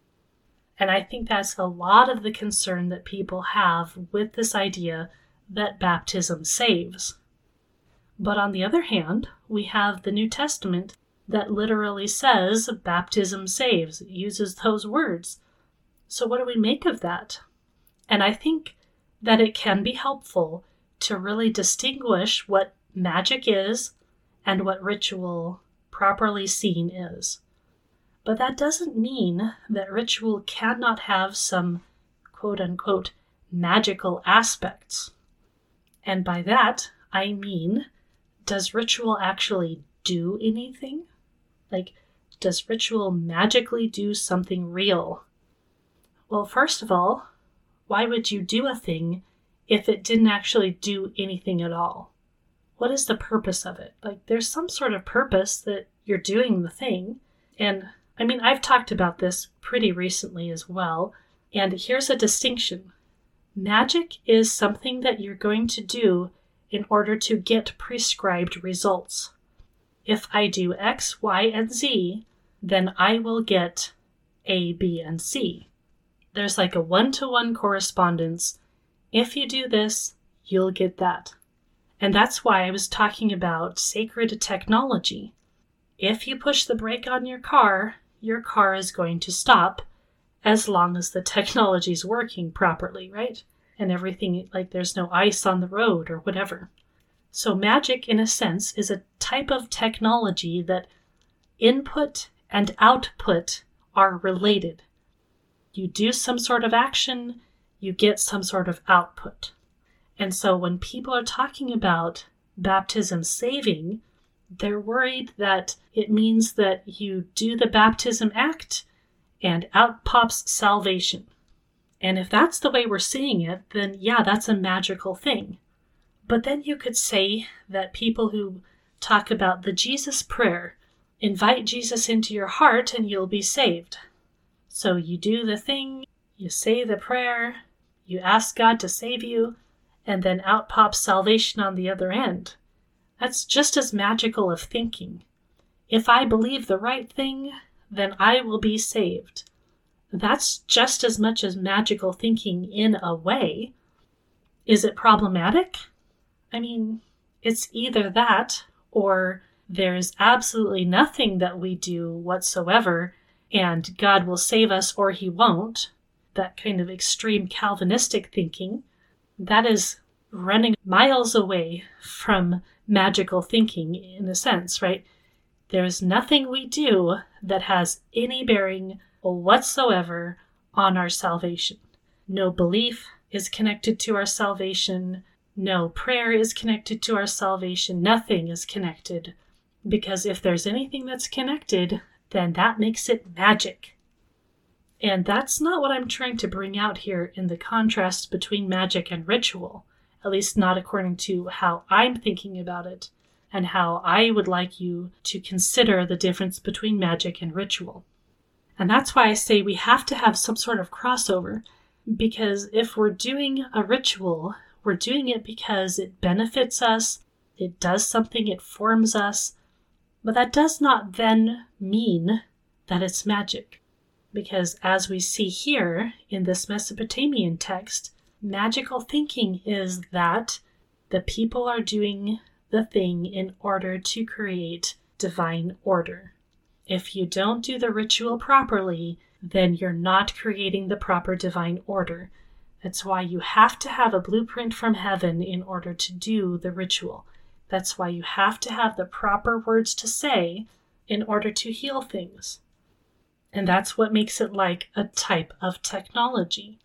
And I think that's a lot of the concern that people have with this idea that baptism saves. But on the other hand, we have the New Testament that literally says baptism saves. It uses those words. So what do we make of that? And I think that it can be helpful to really distinguish what magic is and what ritual properly seen is. But that doesn't mean that ritual cannot have some quote-unquote magical aspects. And by that, I mean, does ritual actually do anything? Like, does ritual magically do something real? Well, first of all, why would you do a thing if it didn't actually do anything at all? What is the purpose of it? Like, there's some sort of purpose that you're doing the thing. And I mean, I've talked about this pretty recently as well. And here's a distinction. Magic is something that you're going to do in order to get prescribed results. If I do X, Y, and Z, then I will get A, B, and C. There's like a one-to-one correspondence. If you do this, you'll get that. And that's why I was talking about sacred technology. If you push the brake on your car, your car is going to stop as long as the technology is working properly, right? And everything, like there's no ice on the road or whatever. So magic, in a sense, is a type of technology that input and output are related. You do some sort of action, you get some sort of output. And so when people are talking about baptism saving, they're worried that it means that you do the baptism act and out pops salvation. And if that's the way we're seeing it, then yeah, that's a magical thing. But then you could say that people who talk about the Jesus prayer, invite Jesus into your heart and you'll be saved. So you do the thing, you say the prayer, you ask God to save you, and then out pops salvation on the other end. That's just as magical of thinking. If I believe the right thing, then I will be saved. That's just as much as magical thinking in a way. Is it problematic? I mean, it's either that or there's absolutely nothing that we do whatsoever and God will save us or he won't. That kind of extreme Calvinistic thinking, that is running miles away from magical thinking in a sense, right? There's nothing we do that has any bearing whatsoever on our salvation. No belief is connected to our salvation. No prayer is connected to our salvation. Nothing is connected. Because if there's anything that's connected, then that makes it magic. And that's not what I'm trying to bring out here in the contrast between magic and ritual, at least not according to how I'm thinking about it and how I would like you to consider the difference between magic and ritual. And that's why I say we have to have some sort of crossover, because if we're doing a ritual, we're doing it because it benefits us, it does something, it forms us, but that does not then mean that it's magic. Because as we see here in this Mesopotamian text, magical thinking is that the people are doing the thing in order to create divine order. If you don't do the ritual properly, then you're not creating the proper divine order. That's why you have to have a blueprint from heaven in order to do the ritual. That's why you have to have the proper words to say in order to heal things. And that's what makes it like a type of technology.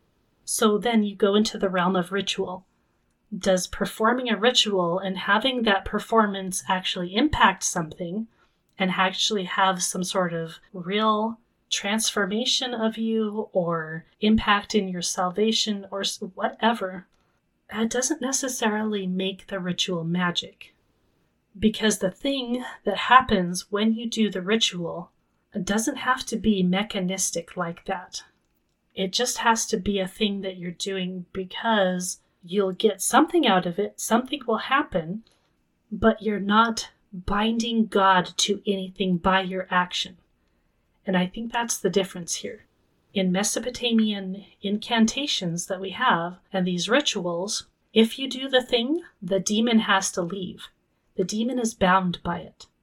So then you go into the realm of ritual. Does performing a ritual and having that performance actually impact something and actually have some sort of real transformation of you or impact in your salvation or whatever? That doesn't necessarily make the ritual magic. Because the thing that happens when you do the ritual doesn't have to be mechanistic like that. It just has to be a thing that you're doing because you'll get something out of it, something will happen, but you're not binding God to anything by your action. And I think that's the difference here. In Mesopotamian incantations that we have and these rituals, if you do the thing, the demon has to leave. The demon is bound by it.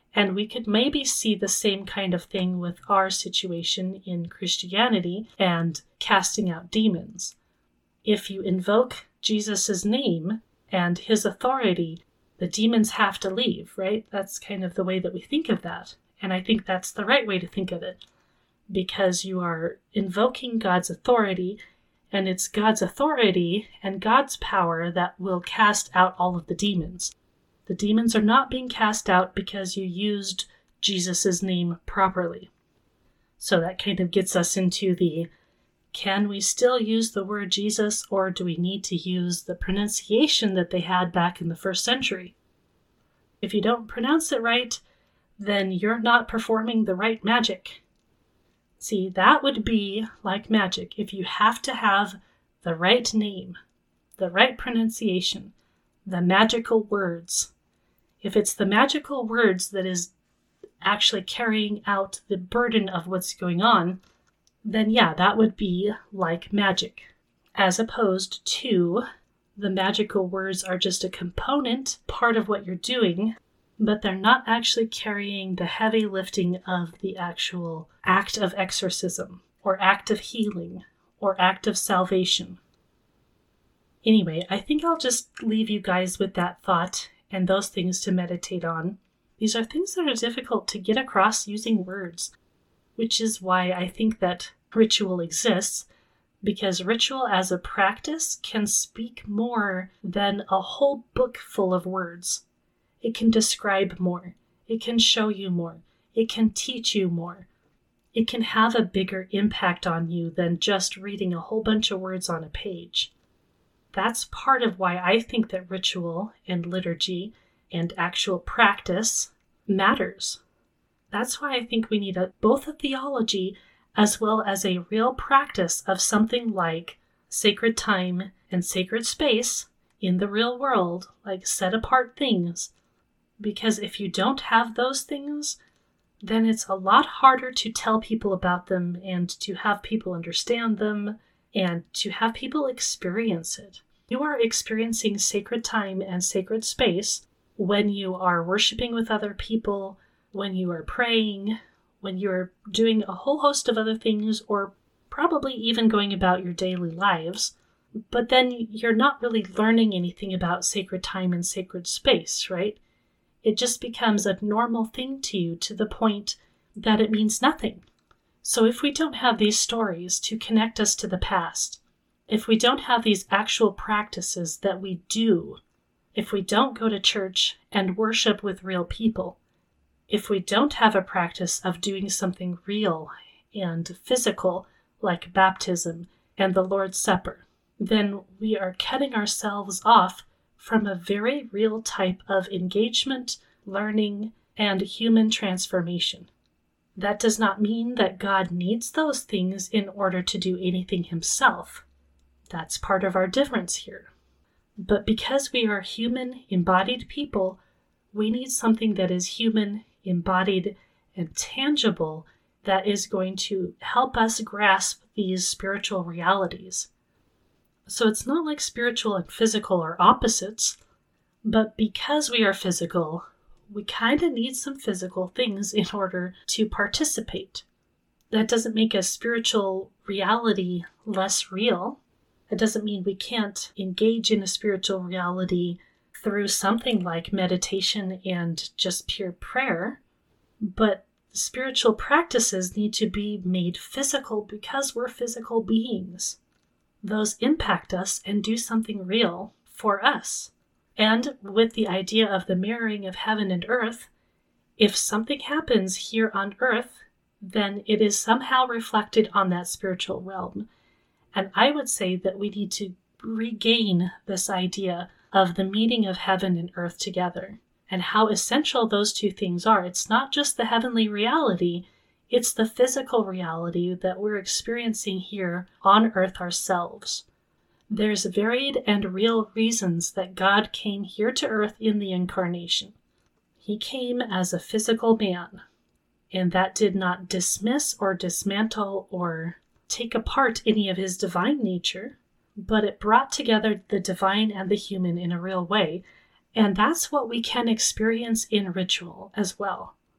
And we could maybe see the same kind of thing with our situation in Christianity and casting out demons. If you invoke Jesus' name and his authority, the demons have to leave, right? That's kind of the way that we think of that. And I think that's the right way to think of it, because you are invoking God's authority, and it's God's authority and God's power that will cast out all of the demons. The demons are not being cast out because you used Jesus' name properly. So that kind of gets us into the, can we still use the word Jesus, or do we need to use the pronunciation that they had back in the first century? If you don't pronounce it right, then you're not performing the right magic. See, that would be like magic. If you have to have the right name, the right pronunciation, the magical words. If it's the magical words that is actually carrying out the burden of what's going on, then yeah, that would be like magic. As opposed to the magical words are just a component, part of what you're doing, but they're not actually carrying the heavy lifting of the actual act of exorcism, or act of healing, or act of salvation. Anyway, I think I'll just leave you guys with that thought and those things to meditate on. These are things that are difficult to get across using words, which is why I think that ritual exists, because ritual as a practice can speak more than a whole book full of words. It can describe more. It can show you more. It can teach you more. It can have a bigger impact on you than just reading a whole bunch of words on a page. That's part of why I think that ritual and liturgy and actual practice matters. That's why I think we need a, both a theology as well as a real practice of something like sacred time and sacred space in the real world, like set apart things. Because if you don't have those things, then it's a lot harder to tell people about them and to have people understand them and to have people experience it. You are experiencing sacred time and sacred space when you are worshiping with other people, when you are praying, when you're doing a whole host of other things, or probably even going about your daily lives. But then you're not really learning anything about sacred time and sacred space, right? It just becomes a normal thing to you to the point that it means nothing. So if we don't have these stories to connect us to the past, if we don't have these actual practices that we do, if we don't go to church and worship with real people, if we don't have a practice of doing something real and physical like baptism and the Lord's Supper, then we are cutting ourselves off from a very real type of engagement, learning, and human transformation. That does not mean that God needs those things in order to do anything himself. That's part of our difference here. But because we are human, embodied people, we need something that is human, embodied, and tangible that is going to help us grasp these spiritual realities. So it's not like spiritual and physical are opposites, but because we are physical, we kind of need some physical things in order to participate. That doesn't make a spiritual reality less real. It doesn't mean we can't engage in a spiritual reality through something like meditation and just pure prayer, but spiritual practices need to be made physical because we're physical beings. Those impact us and do something real for us. And with the idea of the mirroring of heaven and earth, if something happens here on earth, then it is somehow reflected on that spiritual realm. And I would say that we need to regain this idea of the meeting of heaven and earth together and how essential those two things are. It's not just the heavenly reality, it's the physical reality that we're experiencing here on earth ourselves. There's varied and real reasons that God came here to earth in the incarnation. He came as a physical man, and that did not dismiss or dismantle or take apart any of his divine nature, but it brought together the divine and the human in a real way, and that's what we can experience in ritual as well.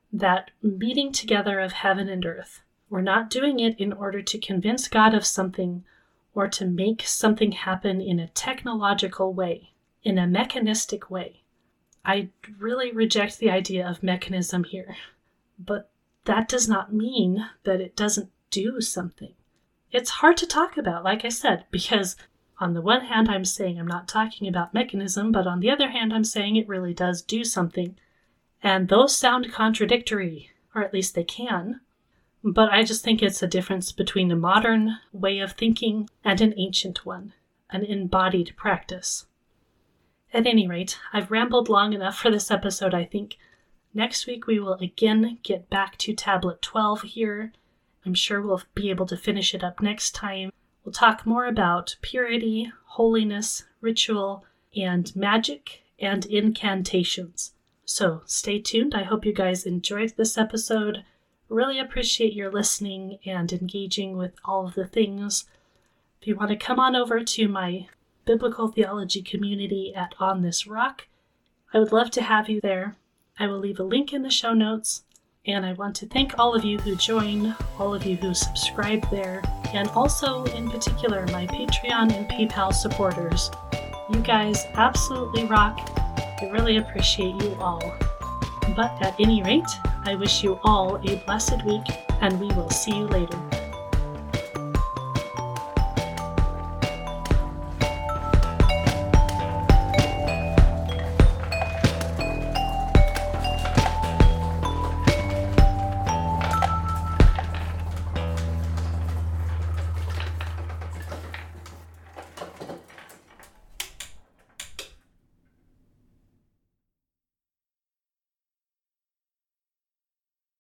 that meeting together of heaven and earth. We're not doing it in order to convince God of something or to make something happen in a technological way, in a mechanistic way. I really reject the idea of mechanism here, but that does not mean that it doesn't do something. It's hard to talk about, like I said, because on the one hand, I'm saying I'm not talking about mechanism, but on the other hand, I'm saying it really does do something. And those sound contradictory, or at least they can. But I just think it's a difference between a modern way of thinking and an ancient one, an embodied practice. At any rate, I've rambled long enough for this episode, I think. Next week we will again get back to Tablet twelve here. I'm sure we'll be able to finish it up next time. We'll talk more about purity, holiness, ritual, and magic, and incantations. So stay tuned. I hope you guys enjoyed this episode. Really appreciate your listening and engaging with all of the things. If you want to come on over to my biblical theology community at On This Rock, I would love to have you there. I will leave a link in the show notes. And I want to thank all of you who join, all of you who subscribe there, and also, in particular, my Patreon and PayPal supporters. You guys absolutely rock. I really appreciate you all. But at any rate, I wish you all a blessed week, and we will see you later.